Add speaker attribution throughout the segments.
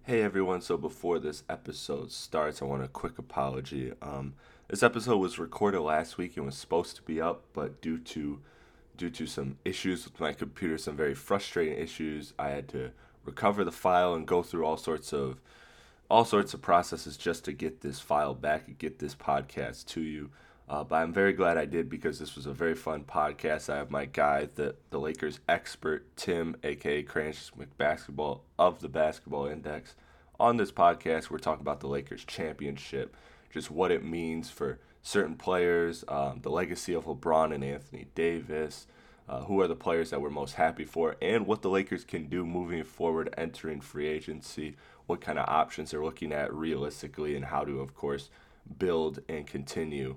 Speaker 1: Hey everyone, so before this episode starts, I want a quick apology. This episode was recorded last week and was supposed to be up, but due to some issues with my computer, some very frustrating issues, I had to recover the file and go through all sorts of processes just to get this file back and get this podcast to you. But I'm very glad I did because this was a very fun podcast. I have my guy, the Lakers expert, Tim, aka Cranch McBasketball of the Basketball Index. On this podcast, we're talking about the Lakers championship, just what it means for certain players, the legacy of LeBron and Anthony Davis, who are the players that we're most happy for, and what the Lakers can do moving forward, entering free agency, what kind of options they're looking at realistically, and how to, of course, build and continue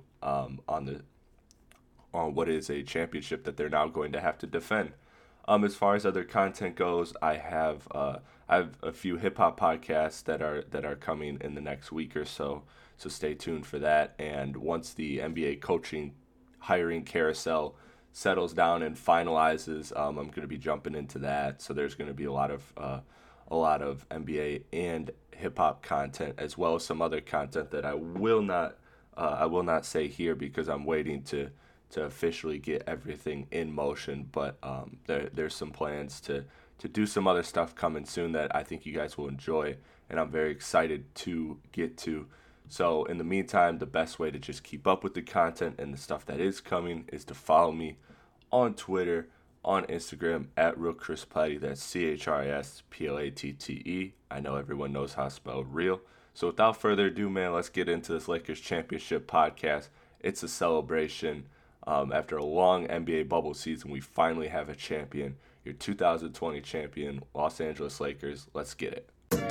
Speaker 1: on what is a championship that they're now going to have to defend. As far as other content goes, I have a few hip hop podcasts that are coming in the next week or so. So stay tuned for that. And once the NBA coaching hiring carousel settles down and finalizes, I'm going to be jumping into that. So there's going to be a lot of NBA and hip hop content, as well as some other content that I will not say here because I'm waiting to officially get everything in motion. But there's some plans to do some other stuff coming soon that I think you guys will enjoy, and I'm very excited to get to. So in the meantime, the best way to just keep up with the content and the stuff that is coming is to follow me on Twitter, on Instagram at Real Chris Platte. That's ChrisPlatte. I know everyone knows how to spell real. So without further ado, man, let's get into this Lakers championship podcast. It's a celebration. After a long NBA bubble season, we finally have a champion. Your 2020 champion, Los Angeles Lakers. Let's get it.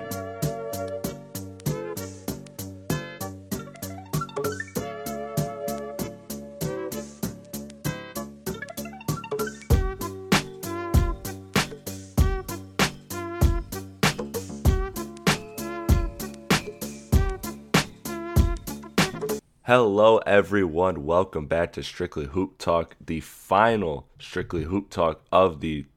Speaker 1: Hello, everyone. Welcome back to Strictly Hoop Talk, the final Strictly Hoop Talk of the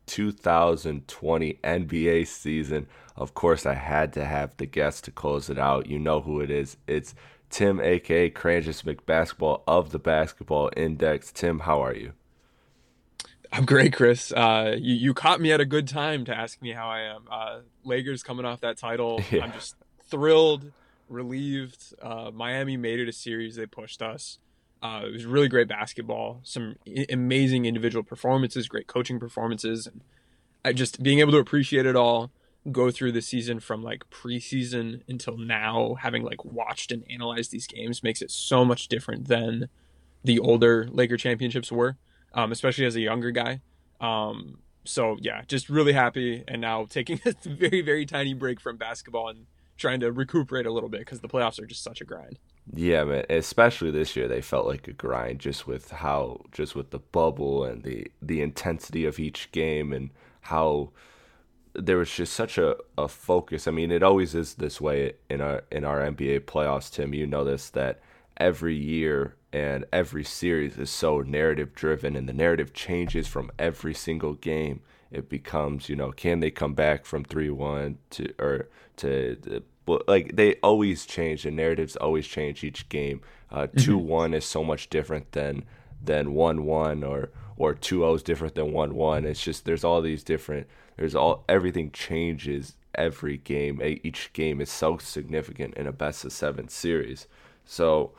Speaker 1: 2020 NBA season. Of course, I had to have the guest to close it out. You know who it is. It's Tim, aka Cranjus McBasketball of the Basketball Index. Tim, how are you?
Speaker 2: I'm great, Chris. You caught me at a good time to ask me how I am. Lakers coming off that title.
Speaker 1: Yeah.
Speaker 2: I'm just thrilled, relieved. Miami made it a series. They pushed us. It was really great basketball. Some amazing individual performances, great coaching performances, and I just being able to appreciate it all. Go through the season from like preseason until now, having like watched and analyzed these games makes it so much different than the older Laker championships were, especially as a younger guy. So yeah, just really happy, and now taking a very, very tiny break from basketball and trying to recuperate a little bit because the playoffs are just such a grind.
Speaker 1: Yeah, man. Especially this year, they felt like a grind just with the bubble and the intensity of each game and how there was just such a focus. I mean, it always is this way in our NBA playoffs, Tim. You know this, that every year and every series is so narrative driven, and the narrative changes from every single game. It becomes, can they come back from 3-1 to well, like they always change. The narratives always change each game. 2-1 is so much different than 1-1, or 2-0 is different than 1-1. It's just everything changes every game. Each game is so significant in a best of seven series. So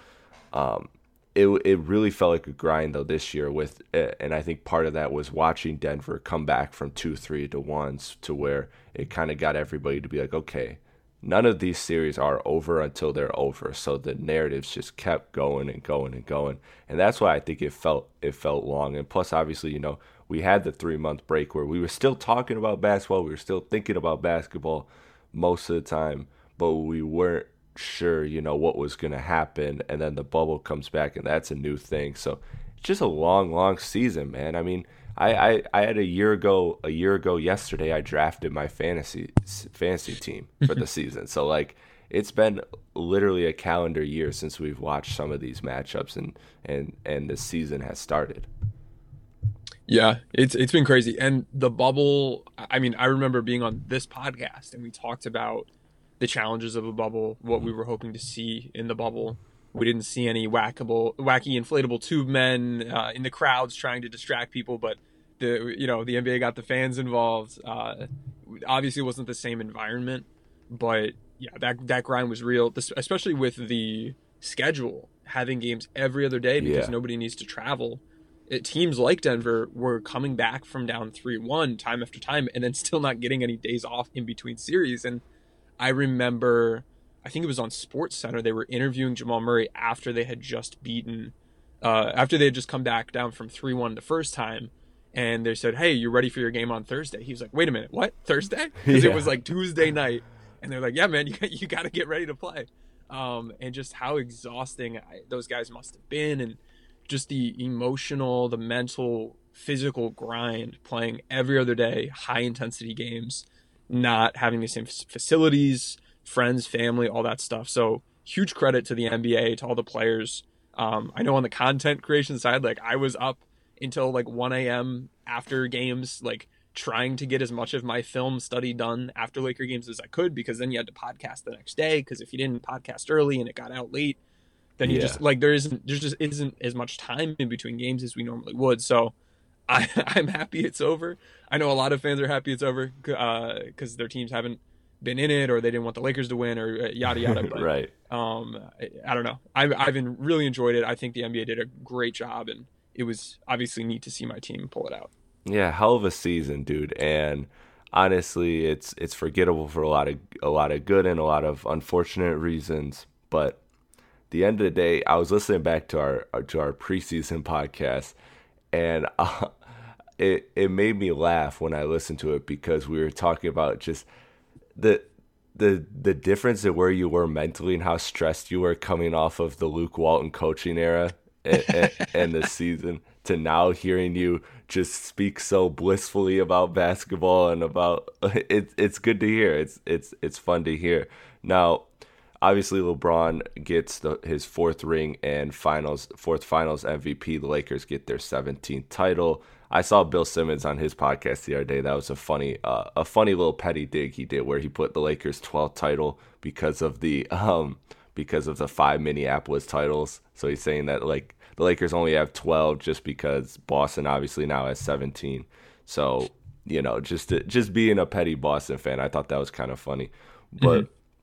Speaker 1: it really felt like a grind though this year and I think part of that was watching Denver come back from 2-3 to ones to where it kind of got everybody to be like, okay, none of these series are over until they're over. So the narratives just kept going and going and going. And that's why I think it felt long. And plus, obviously, we had the 3-month break where we were still talking about basketball. We were still thinking about basketball most of the time, but we weren't sure, what was going to happen. And then the bubble comes back, and that's a new thing. So it's just a long, long season, man. I mean, I had a year ago yesterday, I drafted my fantasy team for the season. So like it's been literally a calendar year since we've watched some of these matchups and the season has started.
Speaker 2: Yeah, it's been crazy. And the bubble, I mean, I remember being on this podcast and we talked about the challenges of a bubble, what we were hoping to see in the bubble. We didn't see any wacky inflatable tube men in the crowds trying to distract people, but the NBA got the fans involved. Obviously, it wasn't the same environment, but yeah, that grind was real, especially with the schedule, having games every other day because nobody needs to travel. Teams like Denver were coming back from down 3-1 time after time and then still not getting any days off in between series. And I remember, I think it was on SportsCenter, they were interviewing Jamal Murray after they had just come back down from 3-1 the first time. And they said, "Hey, you ready for your game on Thursday?" He was like, "Wait a minute, what? Thursday?" Because it was like Tuesday night. And they're like, "Yeah, man, you got to get ready to play." And just how exhausting those guys must have been. And just the emotional, the mental, physical grind, playing every other day, high intensity games, not having the same facilities, friends, family, all that stuff. So huge credit to the NBA, to all the players. I know on the content creation side, like I was up until like 1 a.m. after games, like trying to get as much of my film study done after Laker games as I could, because then you had to podcast the next day, because if you didn't podcast early and it got out late, then you just like there just isn't as much time in between games as we normally would. So I'm happy it's over. I know a lot of fans are happy it's over because their teams haven't been in it, or they didn't want the Lakers to win, or yada yada. But,
Speaker 1: right.
Speaker 2: I don't know. I've been really enjoyed it. I think the NBA did a great job, and it was obviously neat to see my team pull it out.
Speaker 1: Yeah, hell of a season, dude. And honestly, it's forgettable for a lot of good and a lot of unfortunate reasons. But at the end of the day, I was listening back to our preseason podcast, and it made me laugh when I listened to it, because we were talking about just the difference in where you were mentally and how stressed you were coming off of the Luke Walton coaching era and the season, to now hearing you just speak so blissfully about basketball and about it's good to hear. It's fun to hear. Now, obviously, LeBron gets his fourth ring and fourth finals MVP. The Lakers get their 17th title. I saw Bill Simmons on his podcast the other day. That was a funny little petty dig he did, where he put the Lakers' 12th title because of the 5 Minneapolis titles. So he's saying that like the Lakers only have 12 just because Boston obviously now has 17. So, just being a petty Boston fan, I thought that was kind of funny. But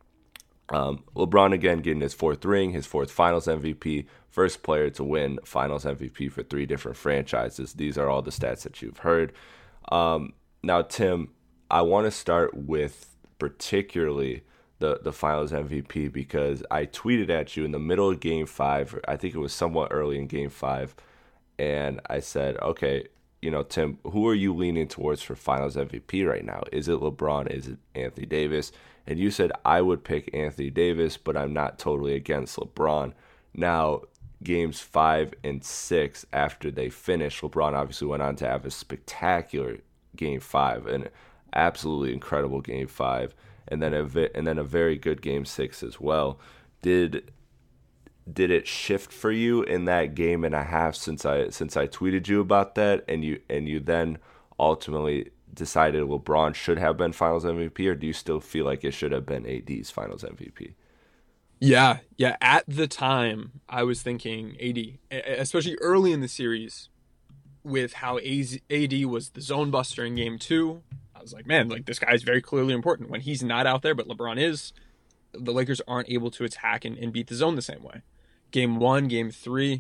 Speaker 1: LeBron again getting his fourth ring, his fourth Finals MVP, first player to win Finals MVP for 3 different franchises. These are all the stats that you've heard. Now, Tim, I want to start with particularly the Finals MVP, because I tweeted at you in the middle of Game 5. I think it was somewhat early in Game 5, and I said, okay, Tim, who are you leaning towards for Finals MVP right now? Is it LeBron? Is it Anthony Davis? And you said I would pick Anthony Davis, but I'm not totally against LeBron. Now, Games 5 and 6, after they finished, LeBron obviously went on to have a spectacular Game 5, an absolutely incredible Game 5, and then a very good Game 6 as well. Did it shift for you in that game and a half since I tweeted you about that, and you then ultimately decided LeBron should have been Finals MVP, or do you still feel like it should have been AD's Finals MVP?
Speaker 2: Yeah. At the time, I was thinking AD, especially early in the series, with how AD was the zone buster in Game 2. I was like, man, like this guy's very clearly important. When he's not out there, but LeBron is, the Lakers aren't able to attack and beat the zone the same way. Game 1, Game 3,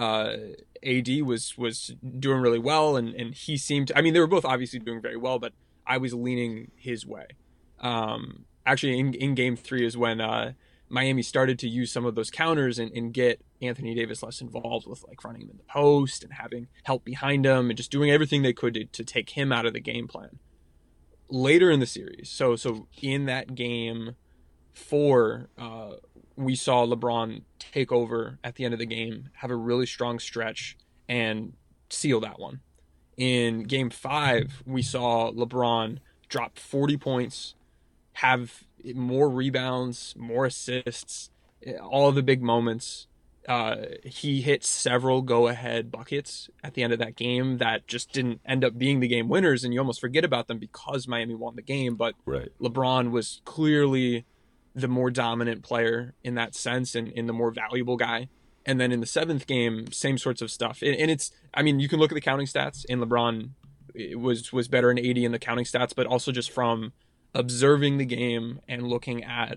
Speaker 2: AD was doing really well, and he seemed to, I mean, they were both obviously doing very well, but I was leaning his way. Actually, in Game 3 is when Miami started to use some of those counters and get Anthony Davis less involved with like running him in the post and having help behind him and just doing everything they could to take him out of the game plan. Later in the series, so in that Game 4, we saw LeBron take over at the end of the game, have a really strong stretch, and seal that one. In Game 5, we saw LeBron drop 40 points, have more rebounds, more assists, all of the big moments. He hit several go-ahead buckets at the end of that game that just didn't end up being the game winners, and you almost forget about them because Miami won the game. But
Speaker 1: right.
Speaker 2: LeBron was clearly the more dominant player in that sense and the more valuable guy. And then in the seventh game, same sorts of stuff. And it's, I mean, you can look at the counting stats, and LeBron was better in AD in the counting stats, but also just from observing the game and looking at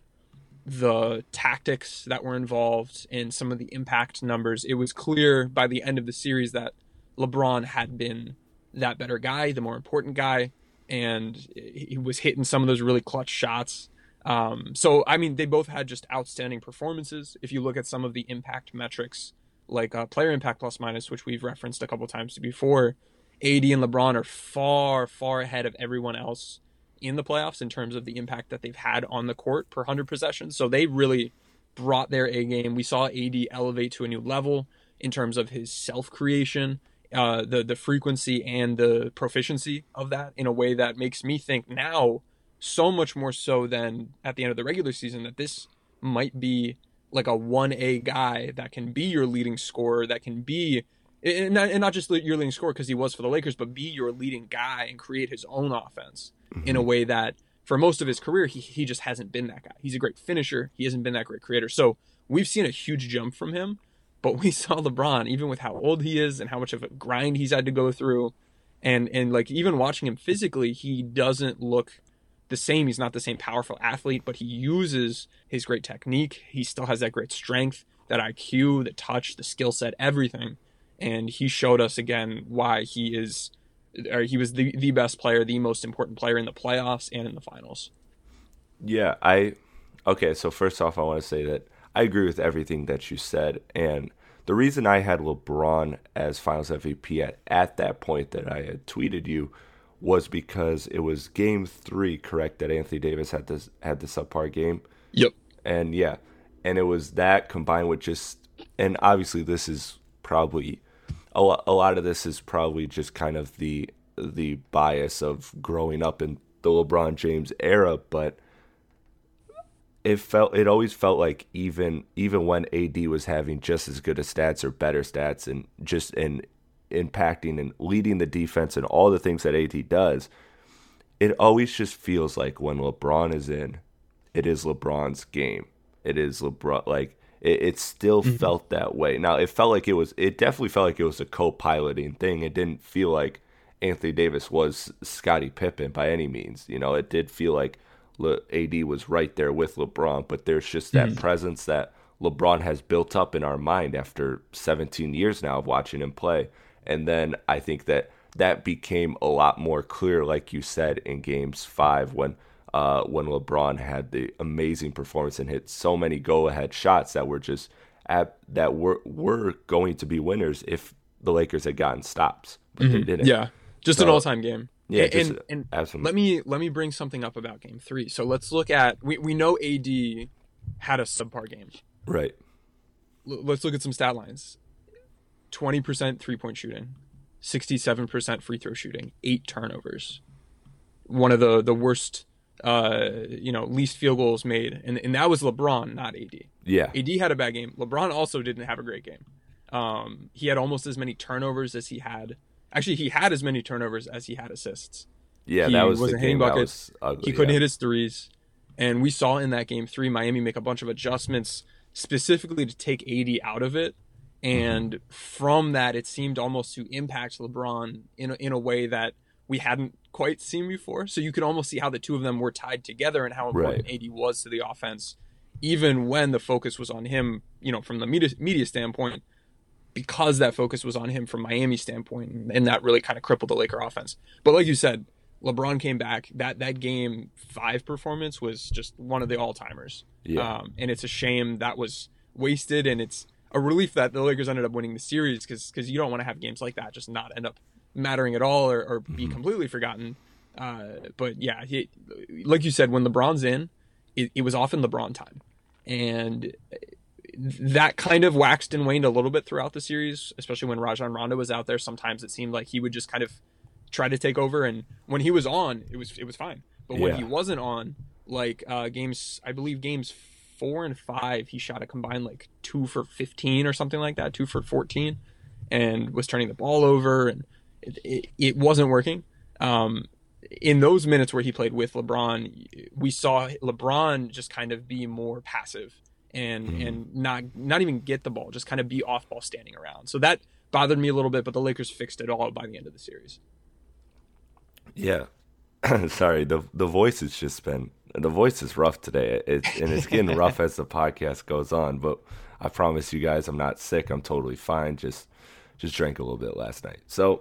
Speaker 2: the tactics that were involved and some of the impact numbers, it was clear by the end of the series that LeBron had been that better guy, the more important guy, and he was hitting some of those really clutch shots. So, I mean, they both had just outstanding performances. If you look at some of the impact metrics, like player impact plus minus, which we've referenced a couple times before, AD and LeBron are far, far ahead of everyone else in the playoffs in terms of the impact that they've had on the court per 100 possessions. So they really brought their A game. We saw AD elevate to a new level in terms of his self-creation, the frequency and the proficiency of that in a way that makes me think now, so much more so than at the end of the regular season, that this might be like a 1A guy that can be your leading scorer, that can be, and not just your leading scorer because he was for the Lakers, but be your leading guy and create his own offense in a way that for most of his career, he just hasn't been that guy. He's a great finisher. He hasn't been that great creator. So we've seen a huge jump from him, but we saw LeBron, even with how old he is and how much of a grind he's had to go through. And like even watching him physically, he doesn't look the same. He's not the same powerful athlete, but he uses his great technique. He still has that great strength, that IQ, the touch, the skill set, everything. And he showed us again why he was the best player, the most important player in the playoffs and in the finals.
Speaker 1: Yeah, okay, so first off, I want to say that I agree with everything that you said. And the reason I had LeBron as finals MVP at that point that I had tweeted you was because it was game 3, correct, that Anthony Davis had the subpar game?
Speaker 2: Yep.
Speaker 1: And yeah, and it was that combined with just, and obviously this is probably, a lot of this is probably just kind of the bias of growing up in the LeBron James era, but it always felt like even when AD was having just as good as stats or better stats and just in impacting and leading the defense and all the things that AD does, it always just feels like when LeBron is in, it is LeBron's game. It is LeBron, like it still felt that way. Now it definitely felt like it was a co-piloting thing. It didn't feel like Anthony Davis was Scottie Pippen by any means. You know, it did feel like AD was right there with LeBron, but there's just that presence that LeBron has built up in our mind after 17 years now of watching him play. And then I think that became a lot more clear, like you said, in games 5 when LeBron had the amazing performance and hit so many go-ahead shots that were just were going to be winners if the Lakers had gotten stops, but they didn't.
Speaker 2: Yeah, just an all-time game.
Speaker 1: Yeah,
Speaker 2: and
Speaker 1: absolutely.
Speaker 2: let me bring something up about game 3. So let's look at, we know AD had a subpar game.
Speaker 1: Right.
Speaker 2: Let's look at some stat lines. 20% three-point shooting, 67% free throw shooting, 8 turnovers. One of the worst, least field goals made, and that was LeBron, not AD.
Speaker 1: Yeah.
Speaker 2: AD had a bad game. LeBron also didn't have a great game. He had almost as many turnovers as he had. Actually, he had as many turnovers as he had assists.
Speaker 1: Yeah, that was the game that was ugly.
Speaker 2: He couldn't hit his threes. And we saw in that game 3, Miami make a bunch of adjustments specifically to take AD out of it. And from that, it seemed almost to impact LeBron in a way that we hadn't quite seen before. So you could almost see how the two of them were tied together and how important AD was to the offense, even when the focus was on him, from the media standpoint, because that focus was on him from Miami's standpoint, and that really kind of crippled the Laker offense. But like you said, LeBron came back. That game 5 performance was just one of the all-timers.
Speaker 1: Yeah.
Speaker 2: And it's a shame that was wasted, and it's a relief that the Lakers ended up winning the series because you don't want to have games like that just not end up mattering at all or be completely forgotten. But yeah, like you said, when LeBron's in, it was often LeBron time. And that kind of waxed and waned a little bit throughout the series, especially when Rajon Rondo was out there. Sometimes it seemed like he would just kind of try to take over, and when he was on, it was fine. But when he wasn't on, like games 4 and 5, he shot a combined like 2 for 15 or something like that, 2 for 14, and was turning the ball over, and it wasn't working. in those minutes where he played with LeBron, we saw LeBron just kind of be more passive and not even get the ball, just kind of be off ball standing around. So that bothered me a little bit, but the Lakers fixed it all by the end of the series.
Speaker 1: Yeah. Sorry, the voice has just been the voice is rough today. And it's getting rough as the podcast goes on, but I promise you guys I'm not sick. I'm totally fine. Just drank a little bit last night. So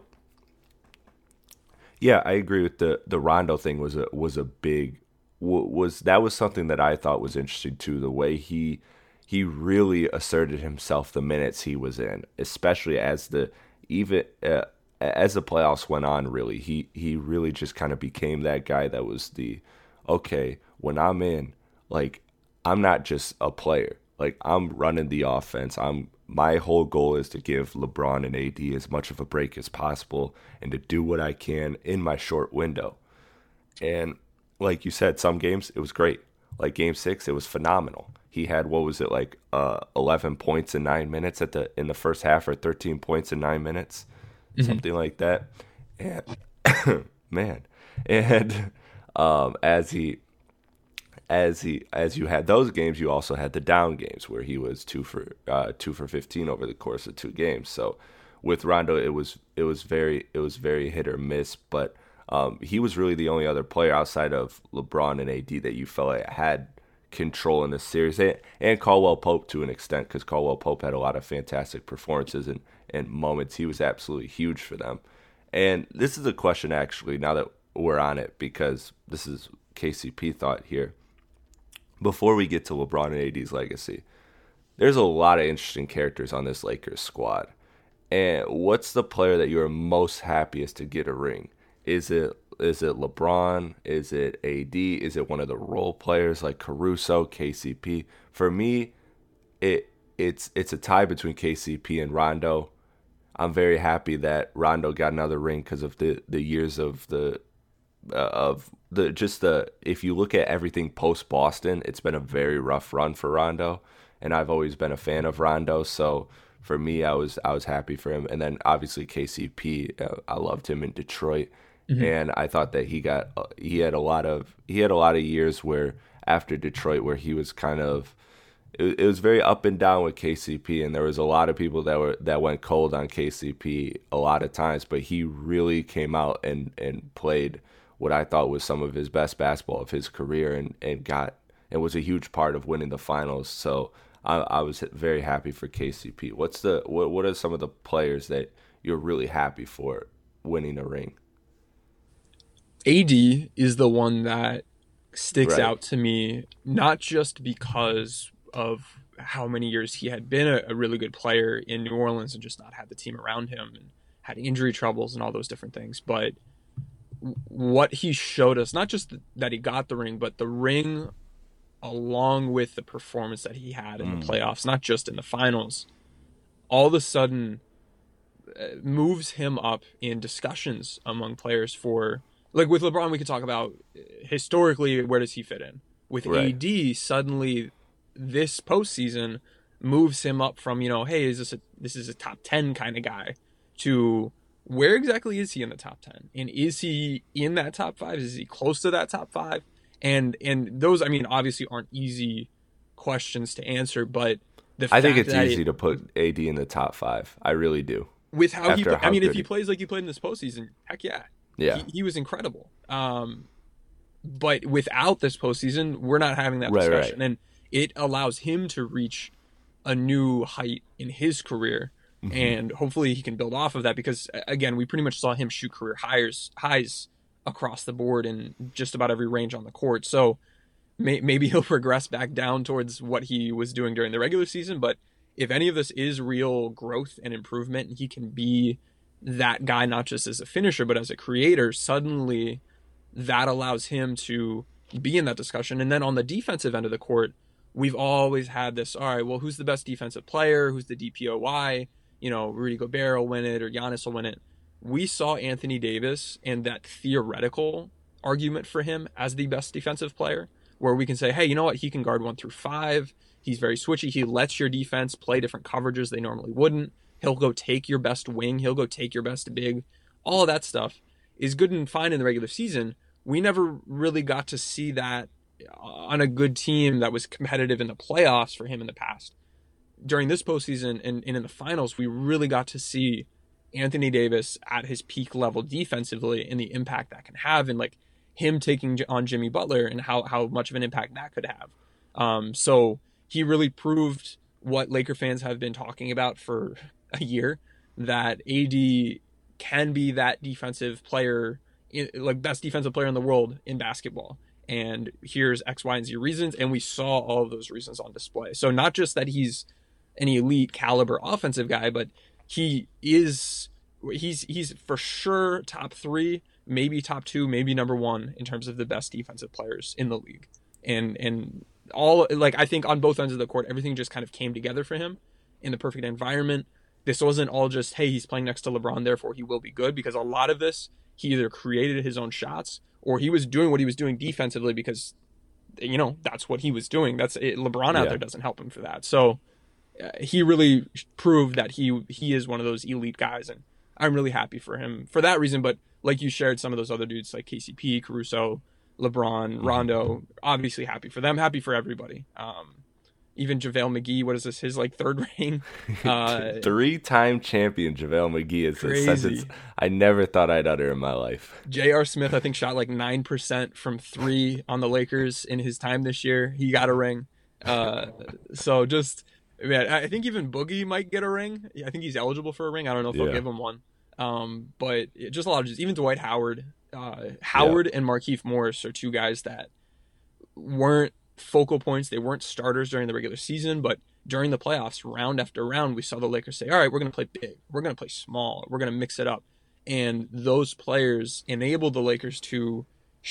Speaker 1: yeah, I agree with the Rondo thing was a big that was something that I thought was interesting too, the way he really asserted himself the minutes he was in, especially as even as the playoffs went on. Really, he really just kind of became that guy that was okay, when I'm in, like, I'm not just a player, like, I'm running the offense. My whole goal is to give LeBron and AD as much of a break as possible and to do what I can in my short window. And like you said, some games it was great. Like Game 6, it was phenomenal. He had, what was it, like 11 points in 9 minutes in the first half, or 13 points in 9 minutes, something like that. And man, and as you had those games, you also had the down games where he was 2 for 15 over the course of 2 games. So with Rondo, it was very hit or miss, but he was really the only other player outside of LeBron and AD that you felt like had control in this series, and Caldwell Pope to an extent, because Caldwell Pope had a lot of fantastic performances and moments. He was absolutely huge for them. And this is a question, actually, now that we're on it, because this is KCP thought here. Before we get to LeBron and AD's legacy, there's a lot of interesting characters on this Lakers squad. And what's the player that you're most happiest to get a ring? Is it LeBron? Is it AD? Is it one of the role players like Caruso, KCP? For me, it's a tie between KCP and Rondo. I'm very happy that Rondo got another ring because of the years of if you look at everything post Boston, it's been a very rough run for Rondo, and I've always been a fan of Rondo. So for me, I was happy for him. And then obviously KCP, I loved him in Detroit. And I thought that he had a lot of years where after Detroit where he was kind of, it was very up and down with KCP, and there was a lot of people that went cold on KCP a lot of times, but he really came out and played what I thought was some of his best basketball of his career, and was a huge part of winning the finals. So I was very happy for KCP. What are some of the players that you're really happy for winning a ring?
Speaker 2: AD is the one that sticks
Speaker 1: Right.
Speaker 2: out to me, not just because of how many years he had been a really good player in New Orleans and just not had the team around him and had injury troubles and all those different things, but what he showed us, not just that he got the ring, but the ring along with the performance that he had in the playoffs, not just in the finals, all of a sudden moves him up in discussions among players for, like with LeBron, we could talk about historically, where does he fit in? With
Speaker 1: Right.
Speaker 2: AD, suddenly this postseason moves him up from, hey, this is a top 10 kind of guy, to where exactly is he in the top 10? And is he in that top 5? Is he close to that top 5? And those, I mean, obviously aren't easy questions to answer, but the
Speaker 1: I think
Speaker 2: fact
Speaker 1: it's
Speaker 2: that
Speaker 1: easy to put AD in the top 5. I really do.
Speaker 2: with how
Speaker 1: After
Speaker 2: I
Speaker 1: how
Speaker 2: mean, if
Speaker 1: good
Speaker 2: he plays like he played in this postseason, heck yeah,
Speaker 1: yeah.
Speaker 2: he was incredible. But without this postseason, we're not having that
Speaker 1: Right,
Speaker 2: discussion,
Speaker 1: right.
Speaker 2: and it allows him to reach a new height in his career, and hopefully he can build off of that, because again, we pretty much saw him shoot career highs across the board in just about every range on the court. So maybe he'll progress back down towards what he was doing during the regular season, but if any of this is real growth and improvement, he can be that guy, not just as a finisher, but as a creator. Suddenly that allows him to be in that discussion. And then on the defensive end of the court, we've always had this, all right, well, who's the best defensive player? Who's the DPOY? Rudy Gobert will win it or Giannis will win it. We saw Anthony Davis and that theoretical argument for him as the best defensive player, where we can say, hey, you know what? He can guard 1 through 5. He's very switchy. He lets your defense play different coverages they normally wouldn't. He'll go take your best wing. He'll go take your best big. All of that stuff is good and fine in the regular season, we never really got to see that on a good team that was competitive in the playoffs for him in the past. During this postseason and in the finals, we really got to see Anthony Davis at his peak level defensively and the impact that can have, and like him taking on Jimmy Butler and how much of an impact that could have. So he really proved what Laker fans have been talking about for a year, that AD can be that defensive player, like best defensive player in the world in basketball. And here's X, Y, and Z reasons. And we saw all of those reasons on display. So not just that he's an elite caliber offensive guy, but he's for sure top 3, maybe top 2, maybe number 1 in terms of the best defensive players in the league. And all, like, I think on both ends of the court, everything just kind of came together for him in the perfect environment. This wasn't all just, hey, he's playing next to LeBron, therefore he will be good, because a lot of this, he either created his own shots or he was doing what he was doing defensively because, you know, that's what he was doing. That's it. LeBron out there doesn't help him for that. So he really proved that he is one of those elite guys, and I'm really happy for him for that reason. But like you shared, some of those other dudes like KCP, Caruso, LeBron, Rondo, obviously happy for them, happy for everybody. Even JaVale McGee, what is this, his like 3rd ring?
Speaker 1: 3-time champion JaVale McGee is a sentence I never thought I'd utter in my life.
Speaker 2: J.R. Smith, I think, shot like 9% from 3 on the Lakers in his time this year. He got a ring. So just, man, I think even Boogie might get a ring. I think he's eligible for a ring. I don't know if they'll give him one. But just a lot of just, even Dwight Howard. And Markieff Morris are 2 guys that weren't focal points. They weren't starters during the regular season, but during the playoffs, round after round, we saw the Lakers say, all right, we're going to play big. We're going to play small. We're going to mix it up. And those players enabled the Lakers to,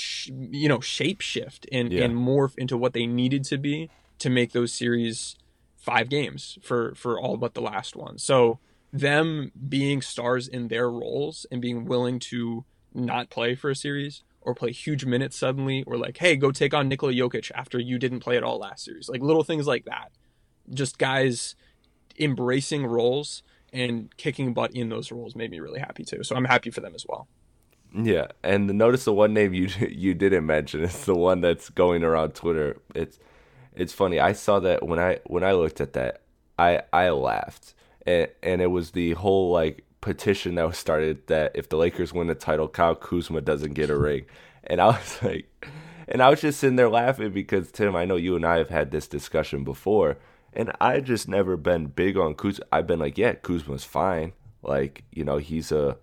Speaker 2: shape shift and morph into what they needed to be to make those series 5 games for all but the last one. So them being stars in their roles and being willing to not play for a series or play huge minutes suddenly, or like, hey, go take on Nikola Jokic after you didn't play at all last series. Like little things like that. Just guys embracing roles and kicking butt in those roles made me really happy too. So I'm happy for them as well.
Speaker 1: Yeah, and notice the one name you didn't mention is the one that's going around Twitter. It's funny. I saw that when I looked at that, I laughed, and it was the whole like petition that was started that if the Lakers win the title, Kyle Kuzma doesn't get a ring. And I was like, and I was just sitting there laughing because, Tim, I know you and I have had this discussion before, and I just never been big on Kuzma. I've been like, yeah, Kuzma's fine. Like, you know, he's a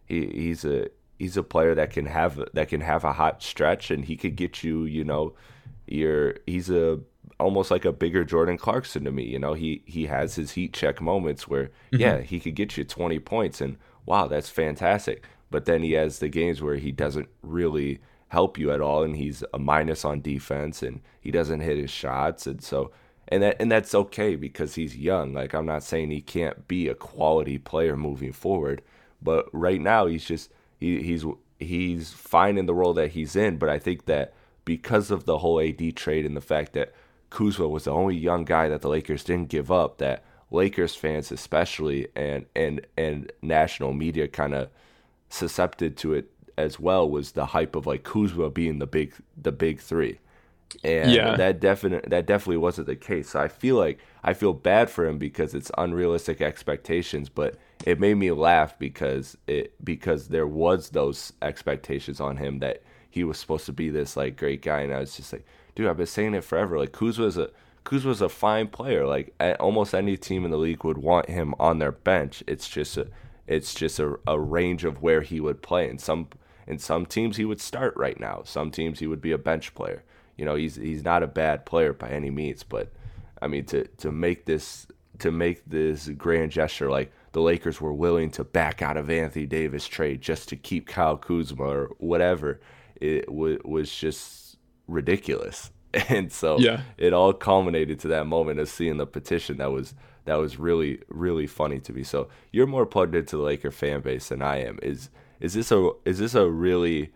Speaker 1: player that can have a hot stretch, and he could get you, you know, he's almost like a bigger Jordan Clarkson to me. You know, he has his heat check moments where, yeah, he could get you 20 points and wow, that's fantastic. But then he has the games where he doesn't really help you at all, and he's a minus on defense, and he doesn't hit his shots, and so and that's okay because he's young. Like, I'm not saying he can't be a quality player moving forward, but right now he's just he's fine in the role that he's in. But I think that because of the whole AD trade and the fact that Kuzma was the only young guy that the Lakers didn't give up, that Lakers fans especially and national media kind of susceptible to it as well, was the hype of like Kuzma being the big 3. And that definitely wasn't the case. So I feel bad for him because it's unrealistic expectations, but it made me laugh because there was those expectations on him that he was supposed to be this like great guy, and I was just like, dude, I've been saying it forever. Like, Kuzma's a fine player. Like, almost any team in the league would want him on their bench. It's just a range of where he would play. In some teams he would start right now. Some teams he would be a bench player. You know, he's not a bad player by any means, but I mean, to make this grand gesture, like the Lakers were willing to back out of Anthony Davis trade just to keep Kyle Kuzma or whatever, it was just ridiculous. And so it all culminated to that moment of seeing the petition. That was really, really funny to me. So you're more plugged into the Laker fan base than I am. Is this really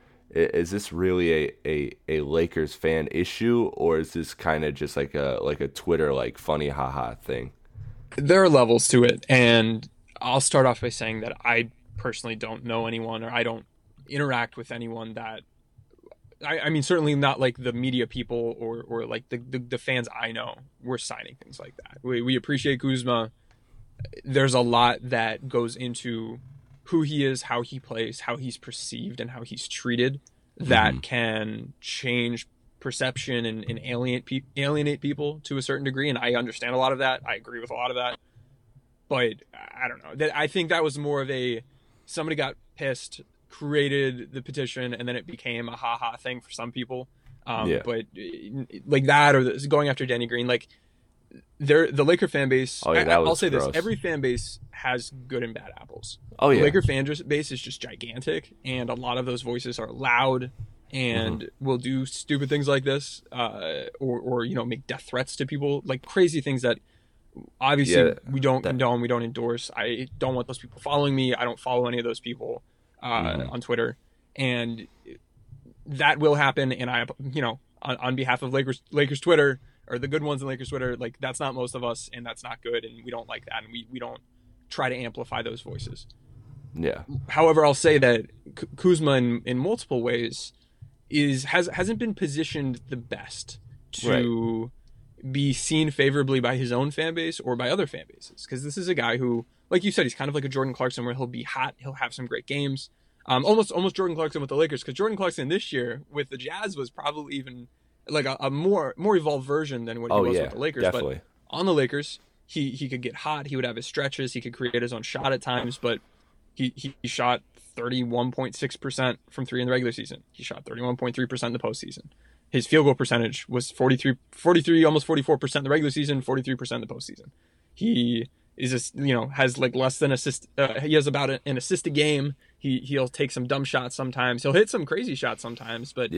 Speaker 1: a Lakers fan issue, or is this kind of just like a Twitter like funny haha thing?
Speaker 2: There are levels to it, and I'll start off by saying that I personally don't know anyone, or I don't interact with anyone that I mean, certainly not like the media people or like the fans I know were signing things like that. We appreciate Kuzma. There's a lot that goes into who he is, how he plays, how he's perceived, and how he's treated that can change perception and alienate people to a certain degree. And I understand a lot of that. I agree with a lot of that. But I don't know. I think that was more of somebody got pissed, created the petition, and then it became a ha-ha thing for some people. But like that, or going after Danny Green, like the Laker fan base.
Speaker 1: Oh, yeah,
Speaker 2: I'll say
Speaker 1: gross.
Speaker 2: this: every fan base has good and bad apples.
Speaker 1: Oh yeah,
Speaker 2: the Laker fan base is just gigantic, and a lot of those voices are loud and will do stupid things like this, or make death threats to people, like crazy things that obviously we don't condone, we don't endorse. I don't want those people following me. I don't follow any of those people on Twitter, and that will happen. And I, on behalf of Lakers Twitter, or the good ones in Lakers Twitter, like that's not most of us, and that's not good, and we don't like that, and we don't try to amplify those voices.
Speaker 1: Yeah.
Speaker 2: However, I'll say that Kuzma in multiple ways hasn't been positioned the best to be seen favorably by his own fan base or by other fan bases, because this is a guy who, like you said, he's kind of like a Jordan Clarkson, where he'll be hot, he'll have some great games, almost Jordan Clarkson with the Lakers, because Jordan Clarkson this year with the Jazz was probably even like a more evolved version than what he was with the Lakers.
Speaker 1: Definitely.
Speaker 2: But on the Lakers, he could get hot, he would have his stretches, he could create his own shot at times, but he shot 31.6% from three in the regular season. He shot 31.3% in the postseason. His field goal percentage was 43, almost 44% in the regular season, 43% in the postseason. He is has like less than assist. He has about an assist a game. He'll take some dumb shots sometimes. He'll hit some crazy shots sometimes. But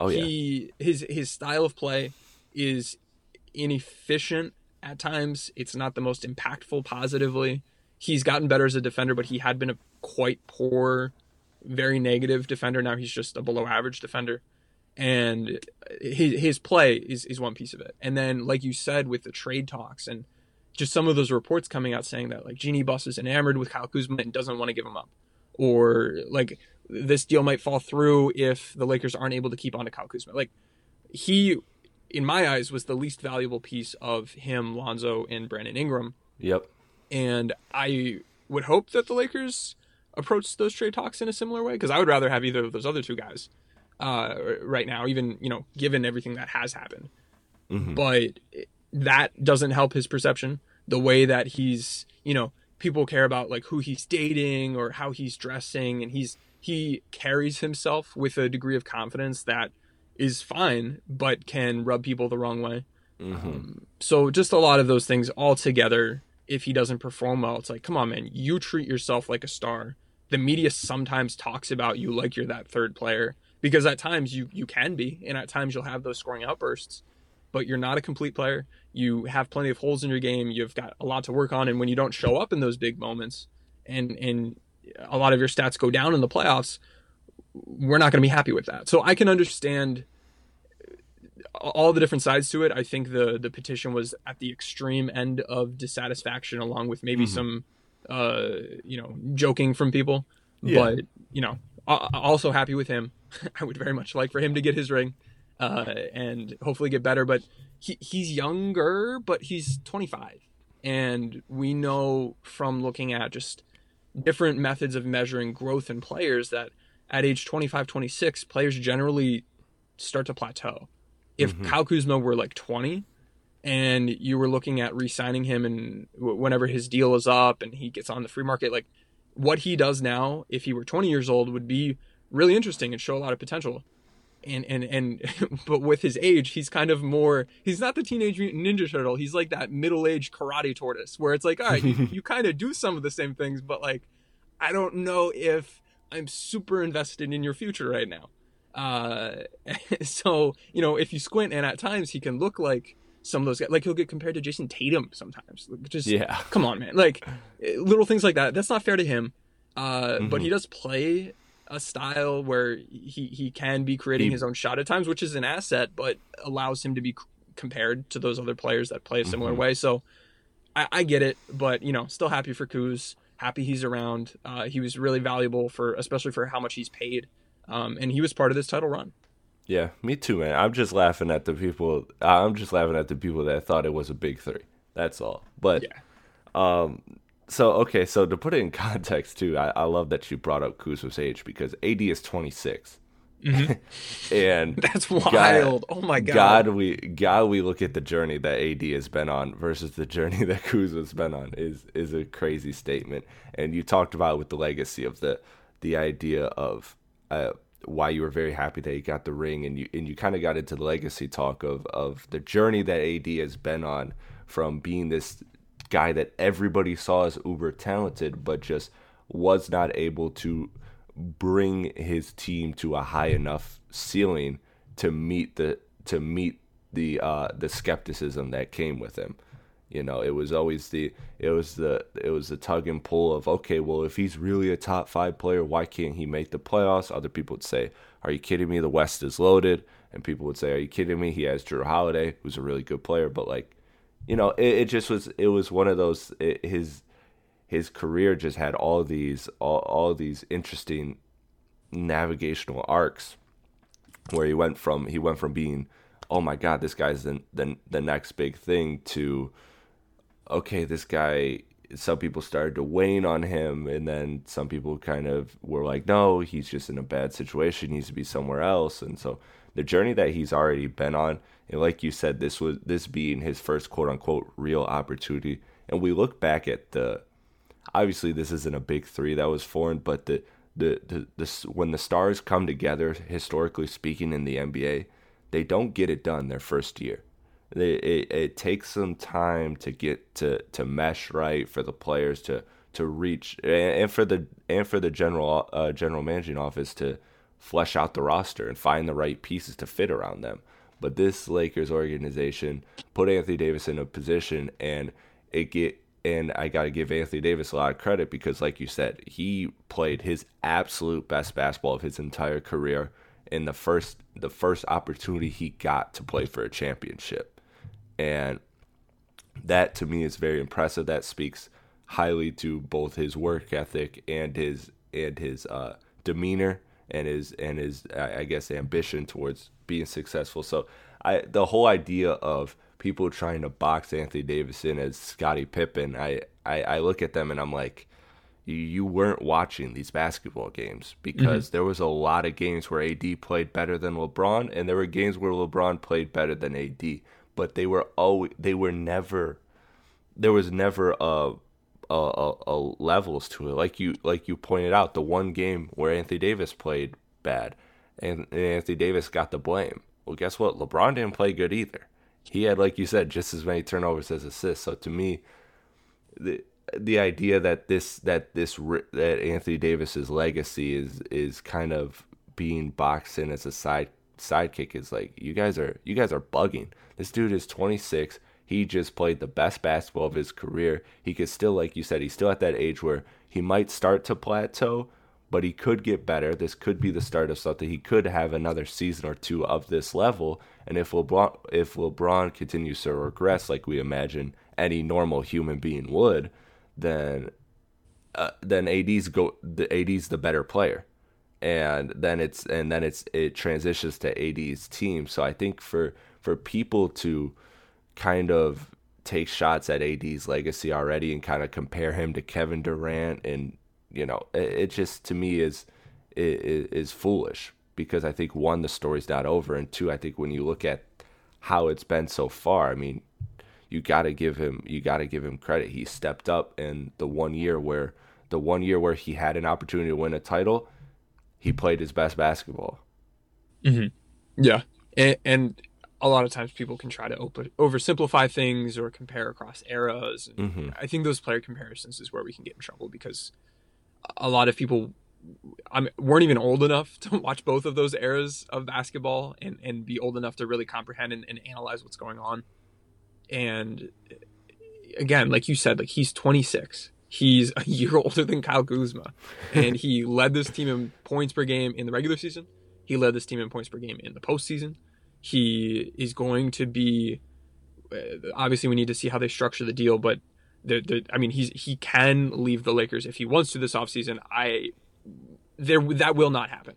Speaker 2: his style of play is inefficient at times. It's not the most impactful positively. He's gotten better as a defender, but he had been a quite poor, very negative defender. Now he's just a below average defender. And his play is one piece of it. And then, like you said, with the trade talks and just some of those reports coming out saying that like Jeanie Buss is enamored with Kyle Kuzma and doesn't want to give him up, or like this deal might fall through if the Lakers aren't able to keep on to Kyle Kuzma. Like he, in my eyes, was the least valuable piece of him, Lonzo, and Brandon Ingram.
Speaker 1: Yep.
Speaker 2: And I would hope that the Lakers approach those trade talks in a similar way, because I would rather have either of those other two guys right now, even given everything that has happened. But that doesn't help his perception. The way that he's, people care about like who he's dating or how he's dressing, and he carries himself with a degree of confidence that is fine, but can rub people the wrong way. So just a lot of those things all together. If he doesn't perform well, it's like, come on, man, you treat yourself like a star. The media sometimes talks about you like you're that third player, because at times you can be, and at times you'll have those scoring outbursts, but you're not a complete player. You have plenty of holes in your game. You've got a lot to work on. And when you don't show up in those big moments and a lot of your stats go down in the playoffs, we're not going to be happy with that. So I can understand all the different sides to it. I think the petition was at the extreme end of dissatisfaction, along with maybe some, joking from people. Yeah. But, also happy with him. I would very much like for him to get his ring and hopefully get better. But he's younger, but he's 25. And we know from looking at just different methods of measuring growth in players that at age 25, 26, players generally start to plateau. If Kyle Kuzma were like 20 and you were looking at re-signing him and whenever his deal is up and he gets on the free market, like what he does now, if he were 20 years old, would be really interesting and show a lot of potential. And but with his age, he's kind of more, he's not the Teenage Mutant Ninja Turtle. He's like that middle-aged karate tortoise where it's like, all right, you kind of do some of the same things, but like, I don't know if I'm super invested in your future right now. So, if you squint, and at times he can look like some of those guys, like he'll get compared to Jason Tatum sometimes. Come on, man. Like little things like that. That's not fair to him. But he does play a style where he can be creating his own shot at times, which is an asset, but allows him to be compared to those other players that play a similar way. So I get it, but still happy for Kuz. Happy he's around. He was really valuable especially for how much he's paid. And he was part of this title run.
Speaker 1: Yeah, me too, man. I'm just laughing at the people. I'm just laughing at the people that thought it was a big three. That's all. But
Speaker 2: Yeah.
Speaker 1: um, so okay, so to put it in context too, I love that you brought up Kuzma's age because AD is 26,
Speaker 2: Hmm.
Speaker 1: and
Speaker 2: That's
Speaker 1: God,
Speaker 2: wild. Oh my God.
Speaker 1: God, we look at the journey that AD has been on versus the journey that Kuzma's been on is a crazy statement. And you talked about with the legacy of the idea of why you were very happy that he got the ring, and you kind of got into the legacy talk of the journey that AD has been on from being this guy that everybody saw as uber talented, but just was not able to bring his team to a high enough ceiling to meet the skepticism that came with him. You know, it was always it was the tug and pull of, okay, well, if he's really a top five player, why can't he make the playoffs? Other people would say, are you kidding me? The West is loaded. And people would say, are you kidding me? He has Drew Holiday, who's a really good player, but like, you know, it just was one of those. His career just had all these interesting navigational arcs where he went from being, oh my God, this guy's the next big thing, to, okay, this guy, some people started to wane on him, and then some people kind of were like, no, he's just in a bad situation, he needs to be somewhere else. And so the journey that he's already been on, and like you said, this being his first quote unquote real opportunity. And we look back at the, obviously this isn't a big three that was formed, but when the stars come together, historically speaking, in the NBA, they don't get it done their first year. It takes some time to get to mesh right, for the players to reach, and for the general managing office to flesh out the roster and find the right pieces to fit around them. But this Lakers organization put Anthony Davis in a position, and I got to give Anthony Davis a lot of credit because, like you said, he played his absolute best basketball of his entire career in the first opportunity he got to play for a championship. And that to me is very impressive. That speaks highly to both his work ethic and his demeanor and his I guess ambition towards being successful. So the whole idea of people trying to box Anthony Davis in as Scottie Pippen, I look at them and I'm like, you weren't watching these basketball games, because there was a lot of games where AD played better than LeBron, and there were games where LeBron played better than AD, but there was never a levels to it. Like you pointed out, the one game where Anthony Davis played bad, and Anthony Davis got the blame. Well, guess what? LeBron didn't play good either. He had, like you said, just as many turnovers as assists. So to me, the idea that Anthony Davis's legacy is kind of being boxed in as a sidekick is like, you guys are bugging. This dude is 26. He just played the best basketball of his career. He could still, like you said, he's still at that age where he might start to plateau, but he could get better. This could be the start of something. He could have another season or two of this level. And if LeBron continues to regress like we imagine any normal human being would, then AD's the better player. And then it transitions to AD's team. So I think for people to kind of take shots at AD's legacy already and kind of compare him to Kevin Durant, and you know, it just to me is foolish, because I think, one, the story's not over, and two, I think when you look at how it's been so far, I mean, you got to give him credit. He stepped up in the one year where he had an opportunity to win a title, he played his best basketball.
Speaker 2: Hmm. Yeah. And a lot of times people can try to oversimplify things or compare across eras. And
Speaker 1: Hmm.
Speaker 2: I think those player comparisons is where we can get in trouble, because a lot of people weren't even old enough to watch both of those eras of basketball and be old enough to really comprehend and analyze what's going on. And again, like you said, like, he's 26. He's a year older than Kyle Kuzma, and he led this team in points per game in the regular season. He led this team in points per game in the postseason. He is going to be, obviously we need to see how they structure the deal, but I mean, he can leave the Lakers if he wants to this offseason. That will not happen.